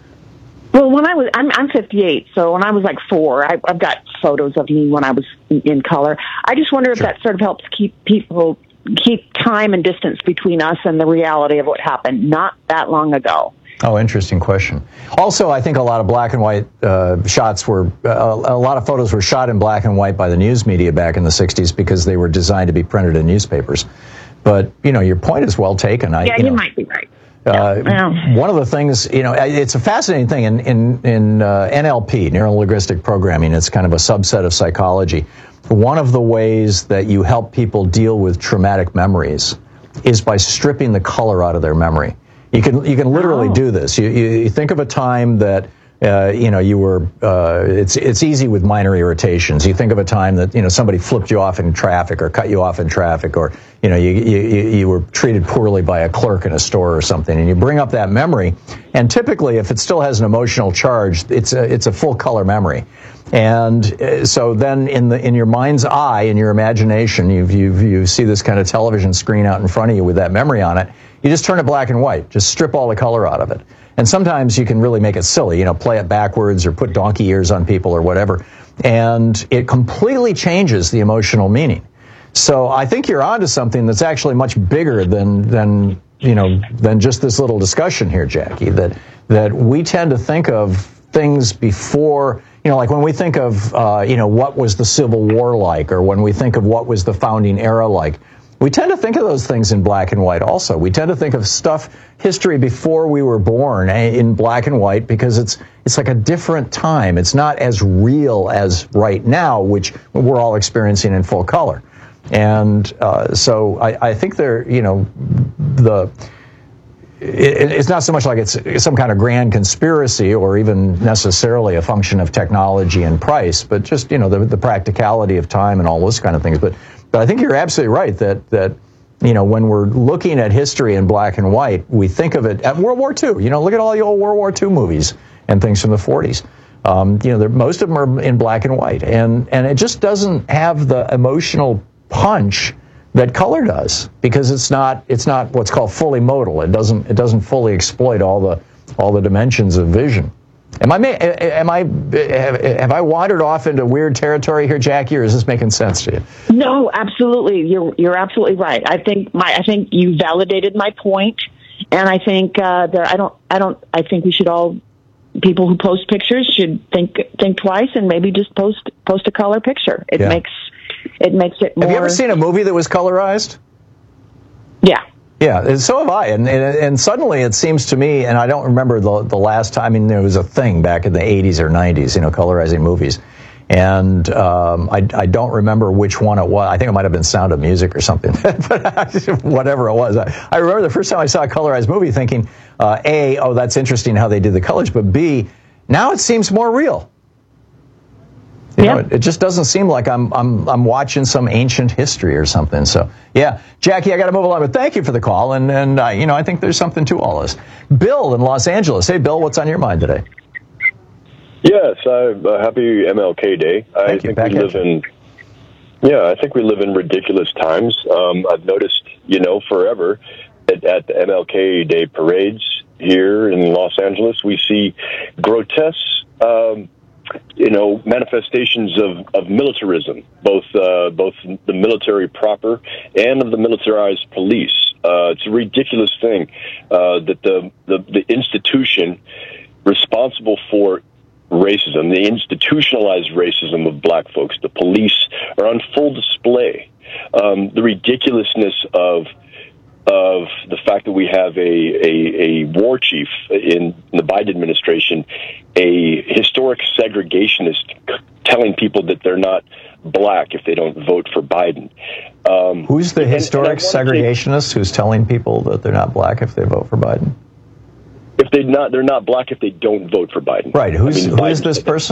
Well, when I was, I'm, I'm fifty-eight, so when I was like four, I, I've got photos of me when I was in, in color. I just wonder if sure. that sort of helps keep people, keep time and distance between us and the reality of what happened not that long ago. Oh, interesting question. Also, I think a lot of black and white uh, shots were, uh, a lot of photos were shot in black and white by the news media back in the sixties because they were designed to be printed in newspapers. But, you know, your point is well taken. I, yeah, you, you know, might be right. Uh, yeah. One of the things, you know, it's a fascinating thing in, in, in uh, N L P, neuro-linguistic programming. It's kind of a subset of psychology. One of the ways that you help people deal with traumatic memories is by stripping the color out of their memory. You can you can literally oh. do this. You, you you think of a time that uh, you know you were. Uh, it's it's easy with minor irritations. You think of a time that you know somebody flipped you off in traffic or cut you off in traffic, or you know you you you were treated poorly by a clerk in a store or something, and you bring up that memory. And typically, if it still has an emotional charge, it's a it's a full color memory. And uh, so then in the in your mind's eye, in your imagination, you you you see this kind of television screen out in front of you with that memory on it. You just turn it black and white. Just strip all the color out of it. And sometimes you can really make it silly, you know, play it backwards or put donkey ears on people or whatever. And it completely changes the emotional meaning. So I think you're onto something that's actually much bigger than, than you know, than just this little discussion here, Jackie, that, that we tend to think of things before, you know, like when we think of, uh, you know, what was the Civil War like, or when we think of what was the founding era like, we tend to think of those things in black and white also. We tend to think of stuff, history before we were born, in black and white because it's it's like a different time. It's not as real as right now, which we're all experiencing in full color. And uh, so I, I think there, you know, the it, it's not so much like it's some kind of grand conspiracy or even necessarily a function of technology and price, but just, you know, the, the practicality of time and all those kind of things. But But I think you're absolutely right that, that, you know, when we're looking at history in black and white, we think of it at World War Two. You know, look at all the old World War Two movies and things from the forties. Um, you know, most of them are in black and white. And, and it just doesn't have the emotional punch that color does because it's not it's not what's called fully modal. It doesn't it doesn't fully exploit all the all the dimensions of vision. Am I am I have I wandered off into weird territory here, Jackie, or is this making sense to you? No, absolutely. You're you're absolutely right. I think my I think you validated my point, and I think uh, there. I don't I don't I think we should all people who post pictures should think think twice and maybe just post post a color picture. It yeah. makes it makes it more. Have you ever seen a movie that was colorized? Yeah. Yeah, and so have I, and, and and suddenly it seems to me, and I don't remember the the last time. I mean, there was a thing back in the eighties or nineties, you know, colorizing movies, and um, I I don't remember which one it was. I think it might have been Sound of Music or something, but whatever it was. I, I remember the first time I saw a colorized movie, thinking, uh, A, oh, that's interesting how they did the colors, but B, now it seems more real. You know, it, it just doesn't seem like I'm I'm I'm watching some ancient history or something. So, yeah, Jackie, I got to move along, but thank you for the call, and and uh, you know, I think there's something to all this. Bill in Los Angeles. Hey, Bill, what's on your mind today? Yes, uh, happy M L K Day. I Thank think you. we live in yeah, I think we live in ridiculous times. Um, I've noticed, you know, forever that at the M L K Day parades here in Los Angeles, we see grotesque. Um, you know, manifestations of, of militarism, both uh, both the military proper and of the militarized police. Uh, it's a ridiculous thing uh, that the, the, the institution responsible for racism, the institutionalized racism of black folks, the police, are on full display. Um, the ridiculousness of of the fact that we have a, a, a war chief in the Biden administration, a historic segregationist c- telling people that they're not black if they don't vote for Biden. Um, who's the and, historic and segregationist who's telling people that they're not black if they vote for Biden? If they're not, they're not black if they don't vote for Biden. Right. Who's, I mean, who Biden is this person?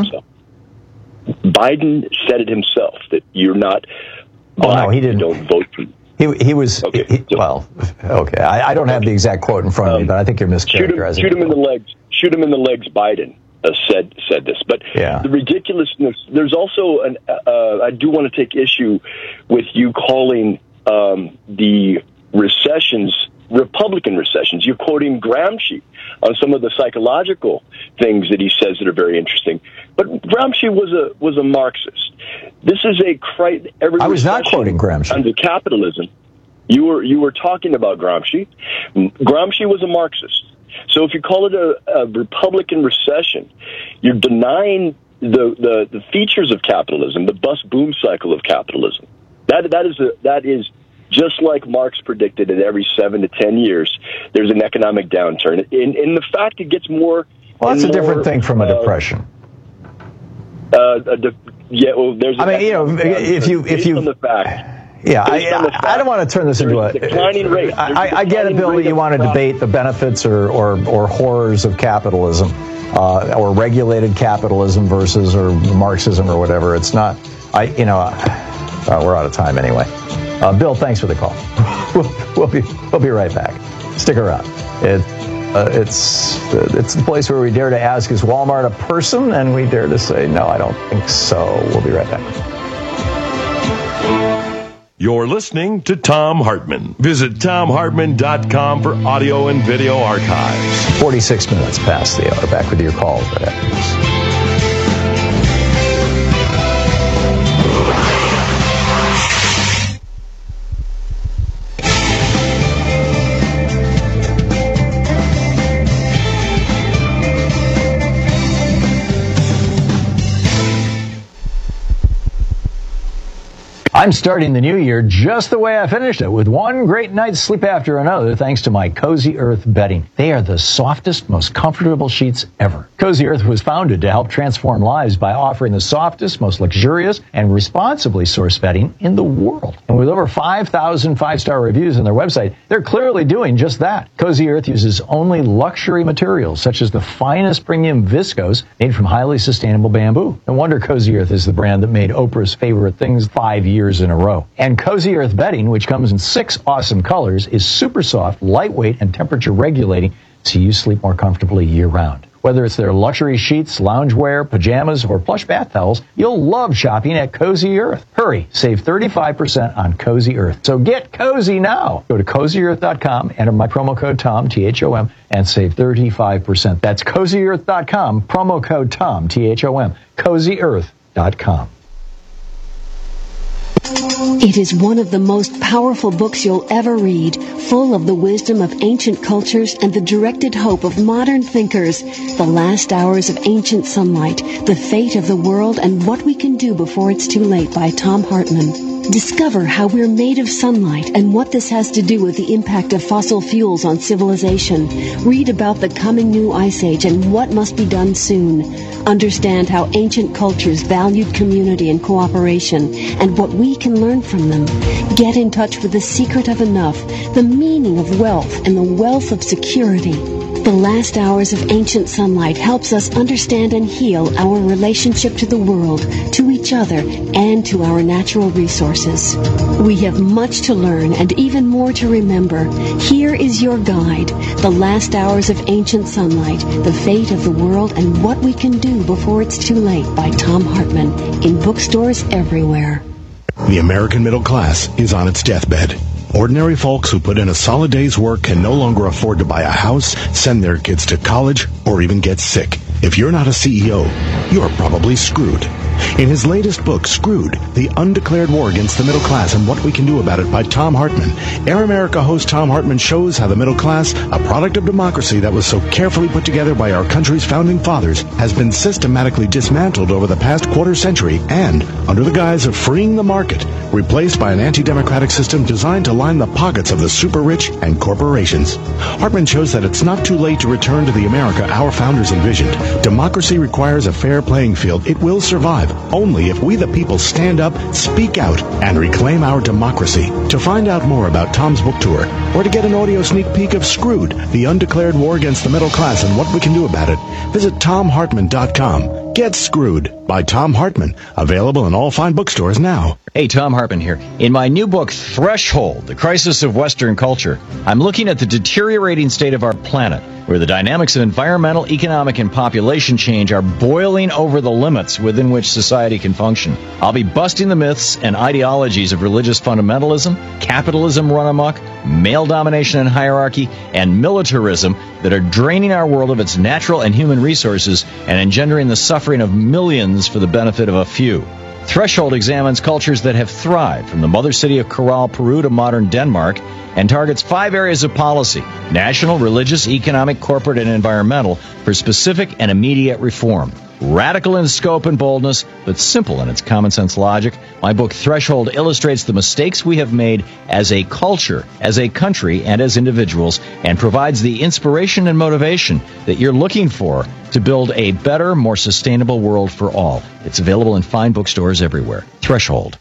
Biden said it himself, that you're not black oh, no, he didn't. if you don't vote for He he was okay. He, well, okay. I, I don't have the exact quote in front of me, but I think you're mischaracterizing. Shoot him, shoot him in the legs. Shoot him in the legs. Biden uh, said said this, but yeah. the ridiculousness. There's also an. Uh, I do want to take issue with you calling um, the recessions Republican recessions. You're quoting Gramsci on some of the psychological things that he says that are very interesting. But Gramsci was a was a Marxist. This is a cri- every I was not quoting Gramsci under capitalism. You were you were talking about Gramsci. Gramsci was a Marxist. So if you call it a, a Republican recession, you're denying the, the, the features of capitalism, the bust boom cycle of capitalism. That that is a, that is. Just like Marx predicted, that every seven to ten years, there's an economic downturn. In, in the fact, it gets more. Well, that's a more, different thing from a uh, depression. Uh, a de- yeah, well, there's. I mean, you know, if you if you. On the fact, yeah, I, I, I don't want to turn this into a declining rate. I, I get it, Bill, that you want to debate the benefits or, or, or horrors of capitalism, uh, or regulated capitalism versus or Marxism or whatever. It's not. I you know, uh, we're out of time anyway. Uh, Bill, thanks for the call. we'll, we'll be we'll be right back. Stick around. It, uh, it's it's the place where we dare to ask, is Walmart a person? And we dare to say, no, I don't think so. We'll be right back. You're listening to Thom Hartmann. Visit Thom Hartmann dot com for audio and video archives. forty-six minutes past the hour. Back with your calls right after this. I'm starting the new year just the way I finished it, with one great night's sleep after another, thanks to my Cozy Earth bedding. They are the softest, most comfortable sheets ever. Cozy Earth was founded to help transform lives by offering the softest, most luxurious, and responsibly sourced bedding in the world. And with over five thousand five-star reviews on their website, they're clearly doing just that. Cozy Earth uses only luxury materials, such as the finest premium viscose made from highly sustainable bamboo. No wonder Cozy Earth is the brand that made Oprah's favorite things five years in a row. And Cozy Earth bedding, which comes in six awesome colors, is super soft, lightweight, and temperature regulating, so you sleep more comfortably year-round. Whether it's their luxury sheets, loungewear, pajamas, or plush bath towels, you'll love shopping at Cozy Earth. Hurry, save thirty-five percent on Cozy Earth. So get cozy now. Go to cozy earth dot com, enter my promo code Tom, T H O M, and save thirty-five percent. That's cozy earth dot com, promo code Tom, T H O M, cozy earth dot com. It is one of the most powerful books you'll ever read, full of the wisdom of ancient cultures and the directed hope of modern thinkers. The Last Hours of Ancient Sunlight, The Fate of the World and What We Can Do Before It's Too Late by Thom Hartmann. Discover how we're made of sunlight and what this has to do with the impact of fossil fuels on civilization. Read about the coming new ice age and what must be done soon. Understand how ancient cultures valued community and cooperation and what we can learn from them. Get in touch with the secret of enough, the meaning of wealth, and the wealth of security. The Last Hours of Ancient Sunlight helps us understand and heal our relationship to the world, to each each other and to our natural resources. We have much to learn and even more to remember. Here is your guide, The Last Hours of Ancient Sunlight, The Fate of the World and What We Can Do Before It's Too Late by Thom Hartmann, in bookstores everywhere. The American middle class is on its deathbed. Ordinary folks who put in a solid day's work can no longer afford to buy a house, send their kids to college, or even get sick. If you're not a C E O, you're probably screwed. In his latest book, Screwed, The Undeclared War Against the Middle Class and What We Can Do About It by Thom Hartmann, Air America host Thom Hartmann shows how the middle class, a product of democracy that was so carefully put together by our country's founding fathers, has been systematically dismantled over the past quarter century and, under the guise of freeing the market, replaced by an anti-democratic system designed to line the pockets of the super-rich and corporations. Hartmann shows that it's not too late to return to the America our founders envisioned. Democracy requires a fair playing field. It will survive only if we the people stand up, speak out, and reclaim our democracy. To find out more about Thom's book tour, or to get an audio sneak peek of Screwed, The Undeclared War Against the Middle Class and What We Can Do About It, visit tom hartmann dot com. Get Screwed by Thom Hartmann, available in all fine bookstores now. Hey, Thom Hartmann here. In my new book, Threshold, The Crisis of Western Culture, I'm looking at the deteriorating state of our planet, where the dynamics of environmental, economic, and population change are boiling over the limits within which society can function. I'll be busting the myths and ideologies of religious fundamentalism, capitalism run amok, male domination and hierarchy, and militarism that are draining our world of its natural and human resources and engendering the suffering of millions for the benefit of a few. Threshold examines cultures that have thrived, from the mother city of Corral, Peru to modern Denmark, and targets five areas of policy: national, religious, economic, corporate, and environmental, for specific and immediate reform. Radical in scope and boldness, but simple in its common sense logic, my book Threshold illustrates the mistakes we have made as a culture, as a country, and as individuals, and provides the inspiration and motivation that you're looking for to build a better, more sustainable world for all. It's available in fine bookstores everywhere. Threshold.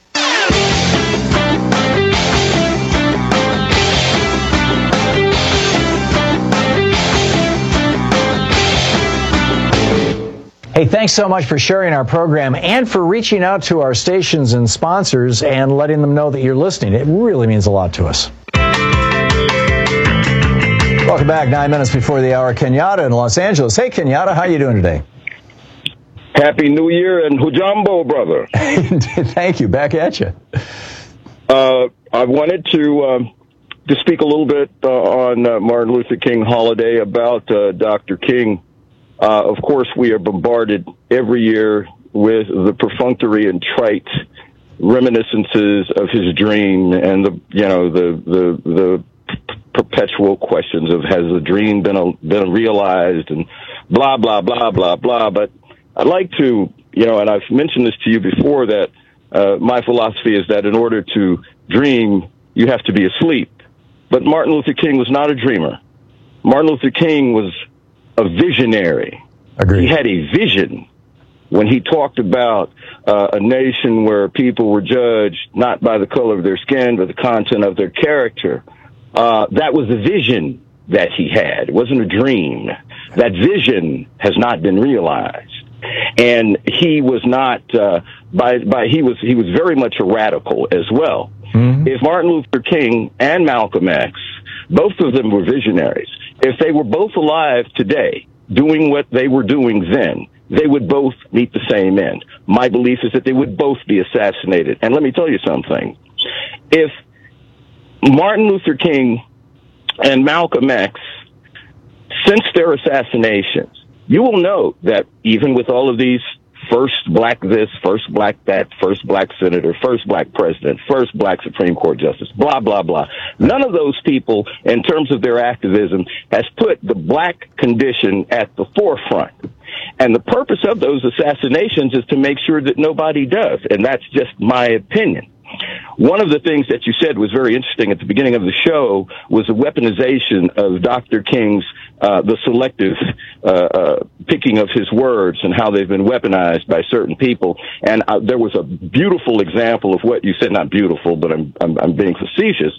Hey, thanks so much for sharing our program and for reaching out to our stations and sponsors and letting them know that you're listening. It really means a lot to us. Welcome back. Nine minutes before the hour. Kenyatta in Los Angeles. Hey, Kenyatta, how you doing today? Happy New Year and Hujambo, brother. Thank you. Back at you. Uh, I wanted to um, to speak a little bit uh, on uh, Martin Luther King holiday, about uh, Doctor King. Uh, of course, we are bombarded every year with the perfunctory and trite reminiscences of his dream, and the you know the the the perpetual questions of, has the dream been a, been realized, and blah blah blah blah blah. But I'd like to you know, and I've mentioned this to you before, that uh, my philosophy is that in order to dream, you have to be asleep. But Martin Luther King was not a dreamer. Martin Luther King was a visionary. Agreed. He had a vision when he talked about uh, a nation where people were judged not by the color of their skin, but the content of their character. Uh, that was the vision that he had. It wasn't a dream. That vision has not been realized. And he was not, uh, by, by, he was, he was very much a radical as well. Mm-hmm. If Martin Luther King and Malcolm X, both of them were visionaries, if they were both alive today, doing what they were doing then, they would both meet the same end. My belief is that they would both be assassinated. And let me tell you something. If Martin Luther King and Malcolm X, since their assassinations, you will note that even with all of these first black this, first black that, first black senator, first black president, first black Supreme Court justice, blah, blah, blah. None of those people, in terms of their activism, has put the black condition at the forefront. And the purpose of those assassinations is to make sure that nobody does. And that's just my opinion. One of the things that you said was very interesting at the beginning of the show was the weaponization of Doctor King's, uh, the selective, uh, uh, picking of his words and how they've been weaponized by certain people. And uh, there was a beautiful example of what you said, not beautiful, but I'm, I'm, I'm being facetious,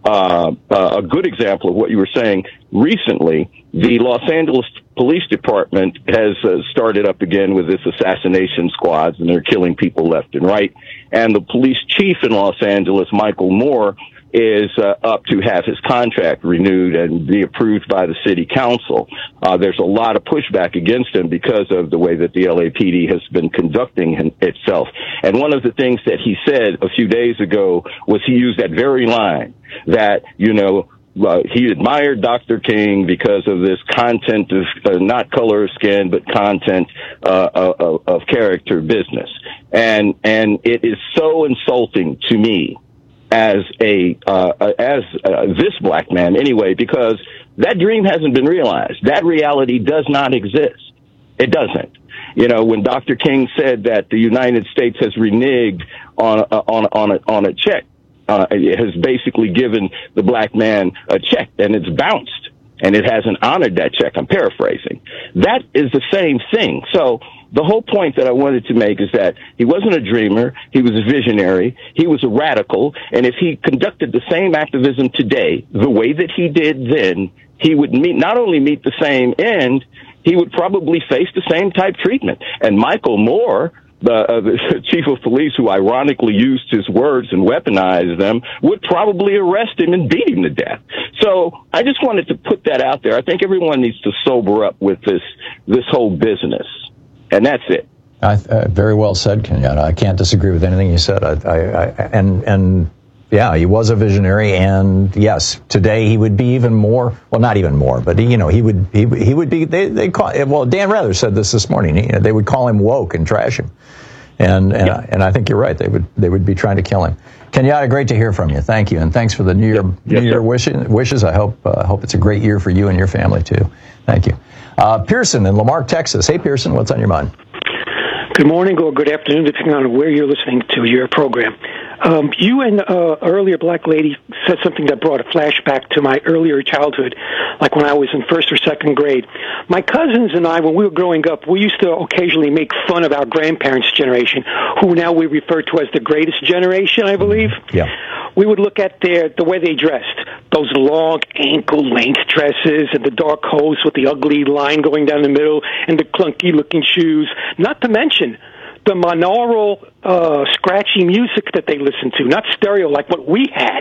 uh, uh, a good example of what you were saying recently. The Los Angeles Police Department has uh, started up again with this assassination squads, and they're killing people left and right. And the police chief in Los Angeles, Michael Moore, is uh, up to have his contract renewed and be approved by the city council. Uh, there's a lot of pushback against him because of the way that the L A P D has been conducting him, itself. And one of the things that he said a few days ago was he used that very line that, you know, Uh, he admired Doctor King because of this content of uh, not color of skin, but content uh, of, of character business. And and it is so insulting to me as a uh, as uh, this black man anyway, because that dream hasn't been realized. That reality does not exist. It doesn't. You know, when Doctor King said that the United States has reneged on a, on a, on a, on a check. Uh, it has basically given the black man a check, and it's bounced, and it hasn't honored that check. I'm paraphrasing. That is the same thing. So the whole point that I wanted to make is that he wasn't a dreamer. He was a visionary. He was a radical. And if he conducted the same activism today, the way that he did then, he would meet, not only meet the same end, he would probably face the same type treatment. And Michael Moore, The, uh, the chief of police, who ironically used his words and weaponized them, would probably arrest him and beat him to death. So I just wanted to put that out there. I think everyone needs to sober up with this this whole business, and that's it. I, uh, very well said, Kenyatta. I can't disagree with anything you said. I, I, I, and and yeah, he was a visionary, and yes, today he would be even more. Well, not even more, but you know, he would he he would be. They they call well. Dan Rather said this this morning. You know, they would call him woke and trash him. And and, yeah. I, and I think you're right. They would they would be trying to kill him. Kenyatta, great to hear from you. Thank you, and thanks for the New Year yes, New Year wishes. Wishes. I hope uh, hope it's a great year for you and your family too. Thank you, uh, Pearson in Lamarck, Texas. Hey, Pearson, what's on your mind? Good morning or good afternoon, depending on where you're listening to your program. Um, you and uh, earlier black lady said something that brought a flashback to my earlier childhood, like when I was in first or second grade. My cousins and I, when we were growing up, we used to occasionally make fun of our grandparents' generation, who now we refer to as the greatest generation, I believe. Yeah. We would look at their the way they dressed, those long ankle-length dresses and the dark hose with the ugly line going down the middle and the clunky-looking shoes, not to mention the monaural, uh, scratchy music that they listened to, not stereo like what we had.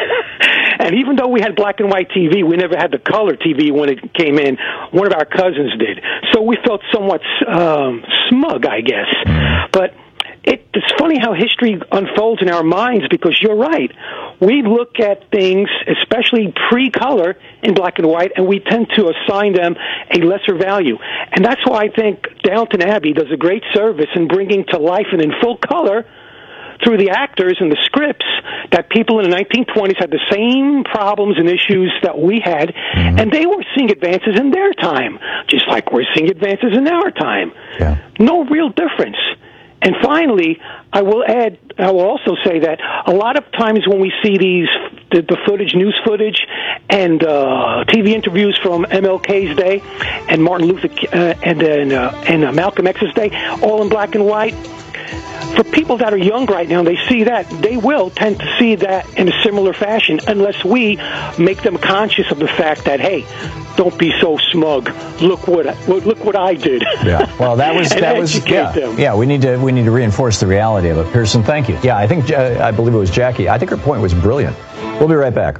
And even though we had black and white T V, we never had the color T V when it came in. One of our cousins did. So we felt somewhat um, smug, I guess. But it, it's funny how history unfolds in our minds, because you're right. We look at things, especially pre-color, in black and white, and we tend to assign them a lesser value. And that's why I think Downton Abbey does a great service in bringing to life and in full color, through the actors and the scripts, that people in the nineteen twenties had the same problems and issues that we had, mm-hmm. and they were seeing advances in their time, just like we're seeing advances in our time. Yeah. No real difference. And finally, I will add, I will also say that a lot of times when we see these, the, the footage, news footage, and uh, T V interviews from M L K's day, and Martin Luther, uh, and and, uh, and uh, Malcolm X's day, all in black and white, for people that are young right now, they see that, they will tend to see that in a similar fashion, unless we make them conscious of the fact that, hey, don't be so smug. Look what I, look what I did. Yeah. Well, that was that was yeah. Them. Yeah. We need to we need to reinforce the reality of it. Pearson, thank you. Yeah, I think uh, I believe it was Jackie. I think her point was brilliant. We'll be right back.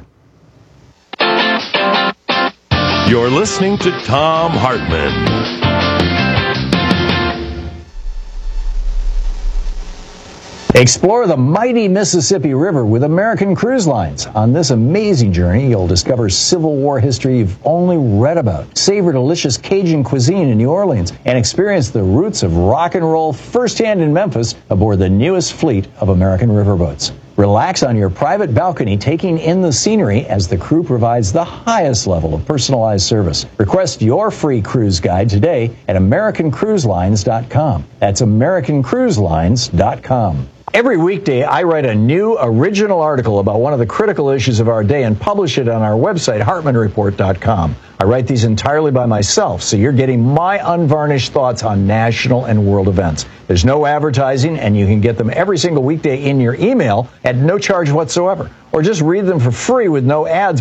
You're listening to Thom Hartmann. Explore the mighty Mississippi River with American Cruise Lines. On this amazing journey, you'll discover Civil War history you've only read about, savor delicious Cajun cuisine in New Orleans, and experience the roots of rock and roll firsthand in Memphis aboard the newest fleet of American riverboats. Relax on your private balcony, taking in the scenery as the crew provides the highest level of personalized service. Request your free cruise guide today at American Cruise Lines dot com. That's American Cruise Lines dot com. Every weekday, I write a new original article about one of the critical issues of our day and publish it on our website, hartman report dot com. I write these entirely by myself, so you're getting my unvarnished thoughts on national and world events. There's no advertising, and you can get them every single weekday in your email at no charge whatsoever. Or just read them for free with no ads.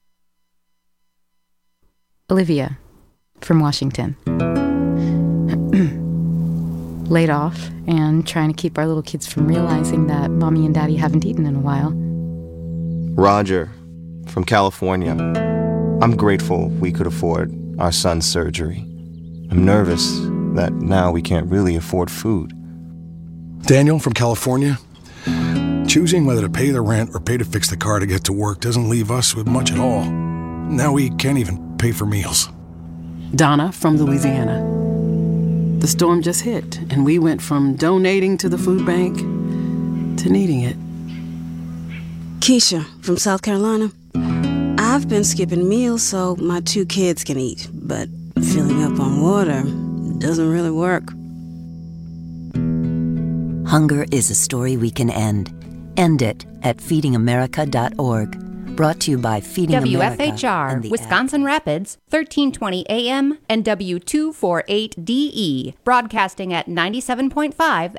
Olivia from Washington. Laid off and trying to keep our little kids from realizing that mommy and daddy haven't eaten in a while. Roger from California. I'm grateful we could afford our son's surgery. I'm nervous that now we can't really afford food. Daniel from California. Choosing whether to pay the rent or pay to fix the car to get to work doesn't leave us with much at all. Now we can't even pay for meals. Donna from Louisiana. The storm just hit, and we went from donating to the food bank to needing it. Keisha from South Carolina. I've been skipping meals so my two kids can eat, but filling up on water doesn't really work. Hunger is a story we can end. End it at feeding america dot org. Brought to you by Feeding W America. F H R, Wisconsin Rapids, thirteen twenty A M and W two forty-eight D E, broadcasting at ninety-seven point five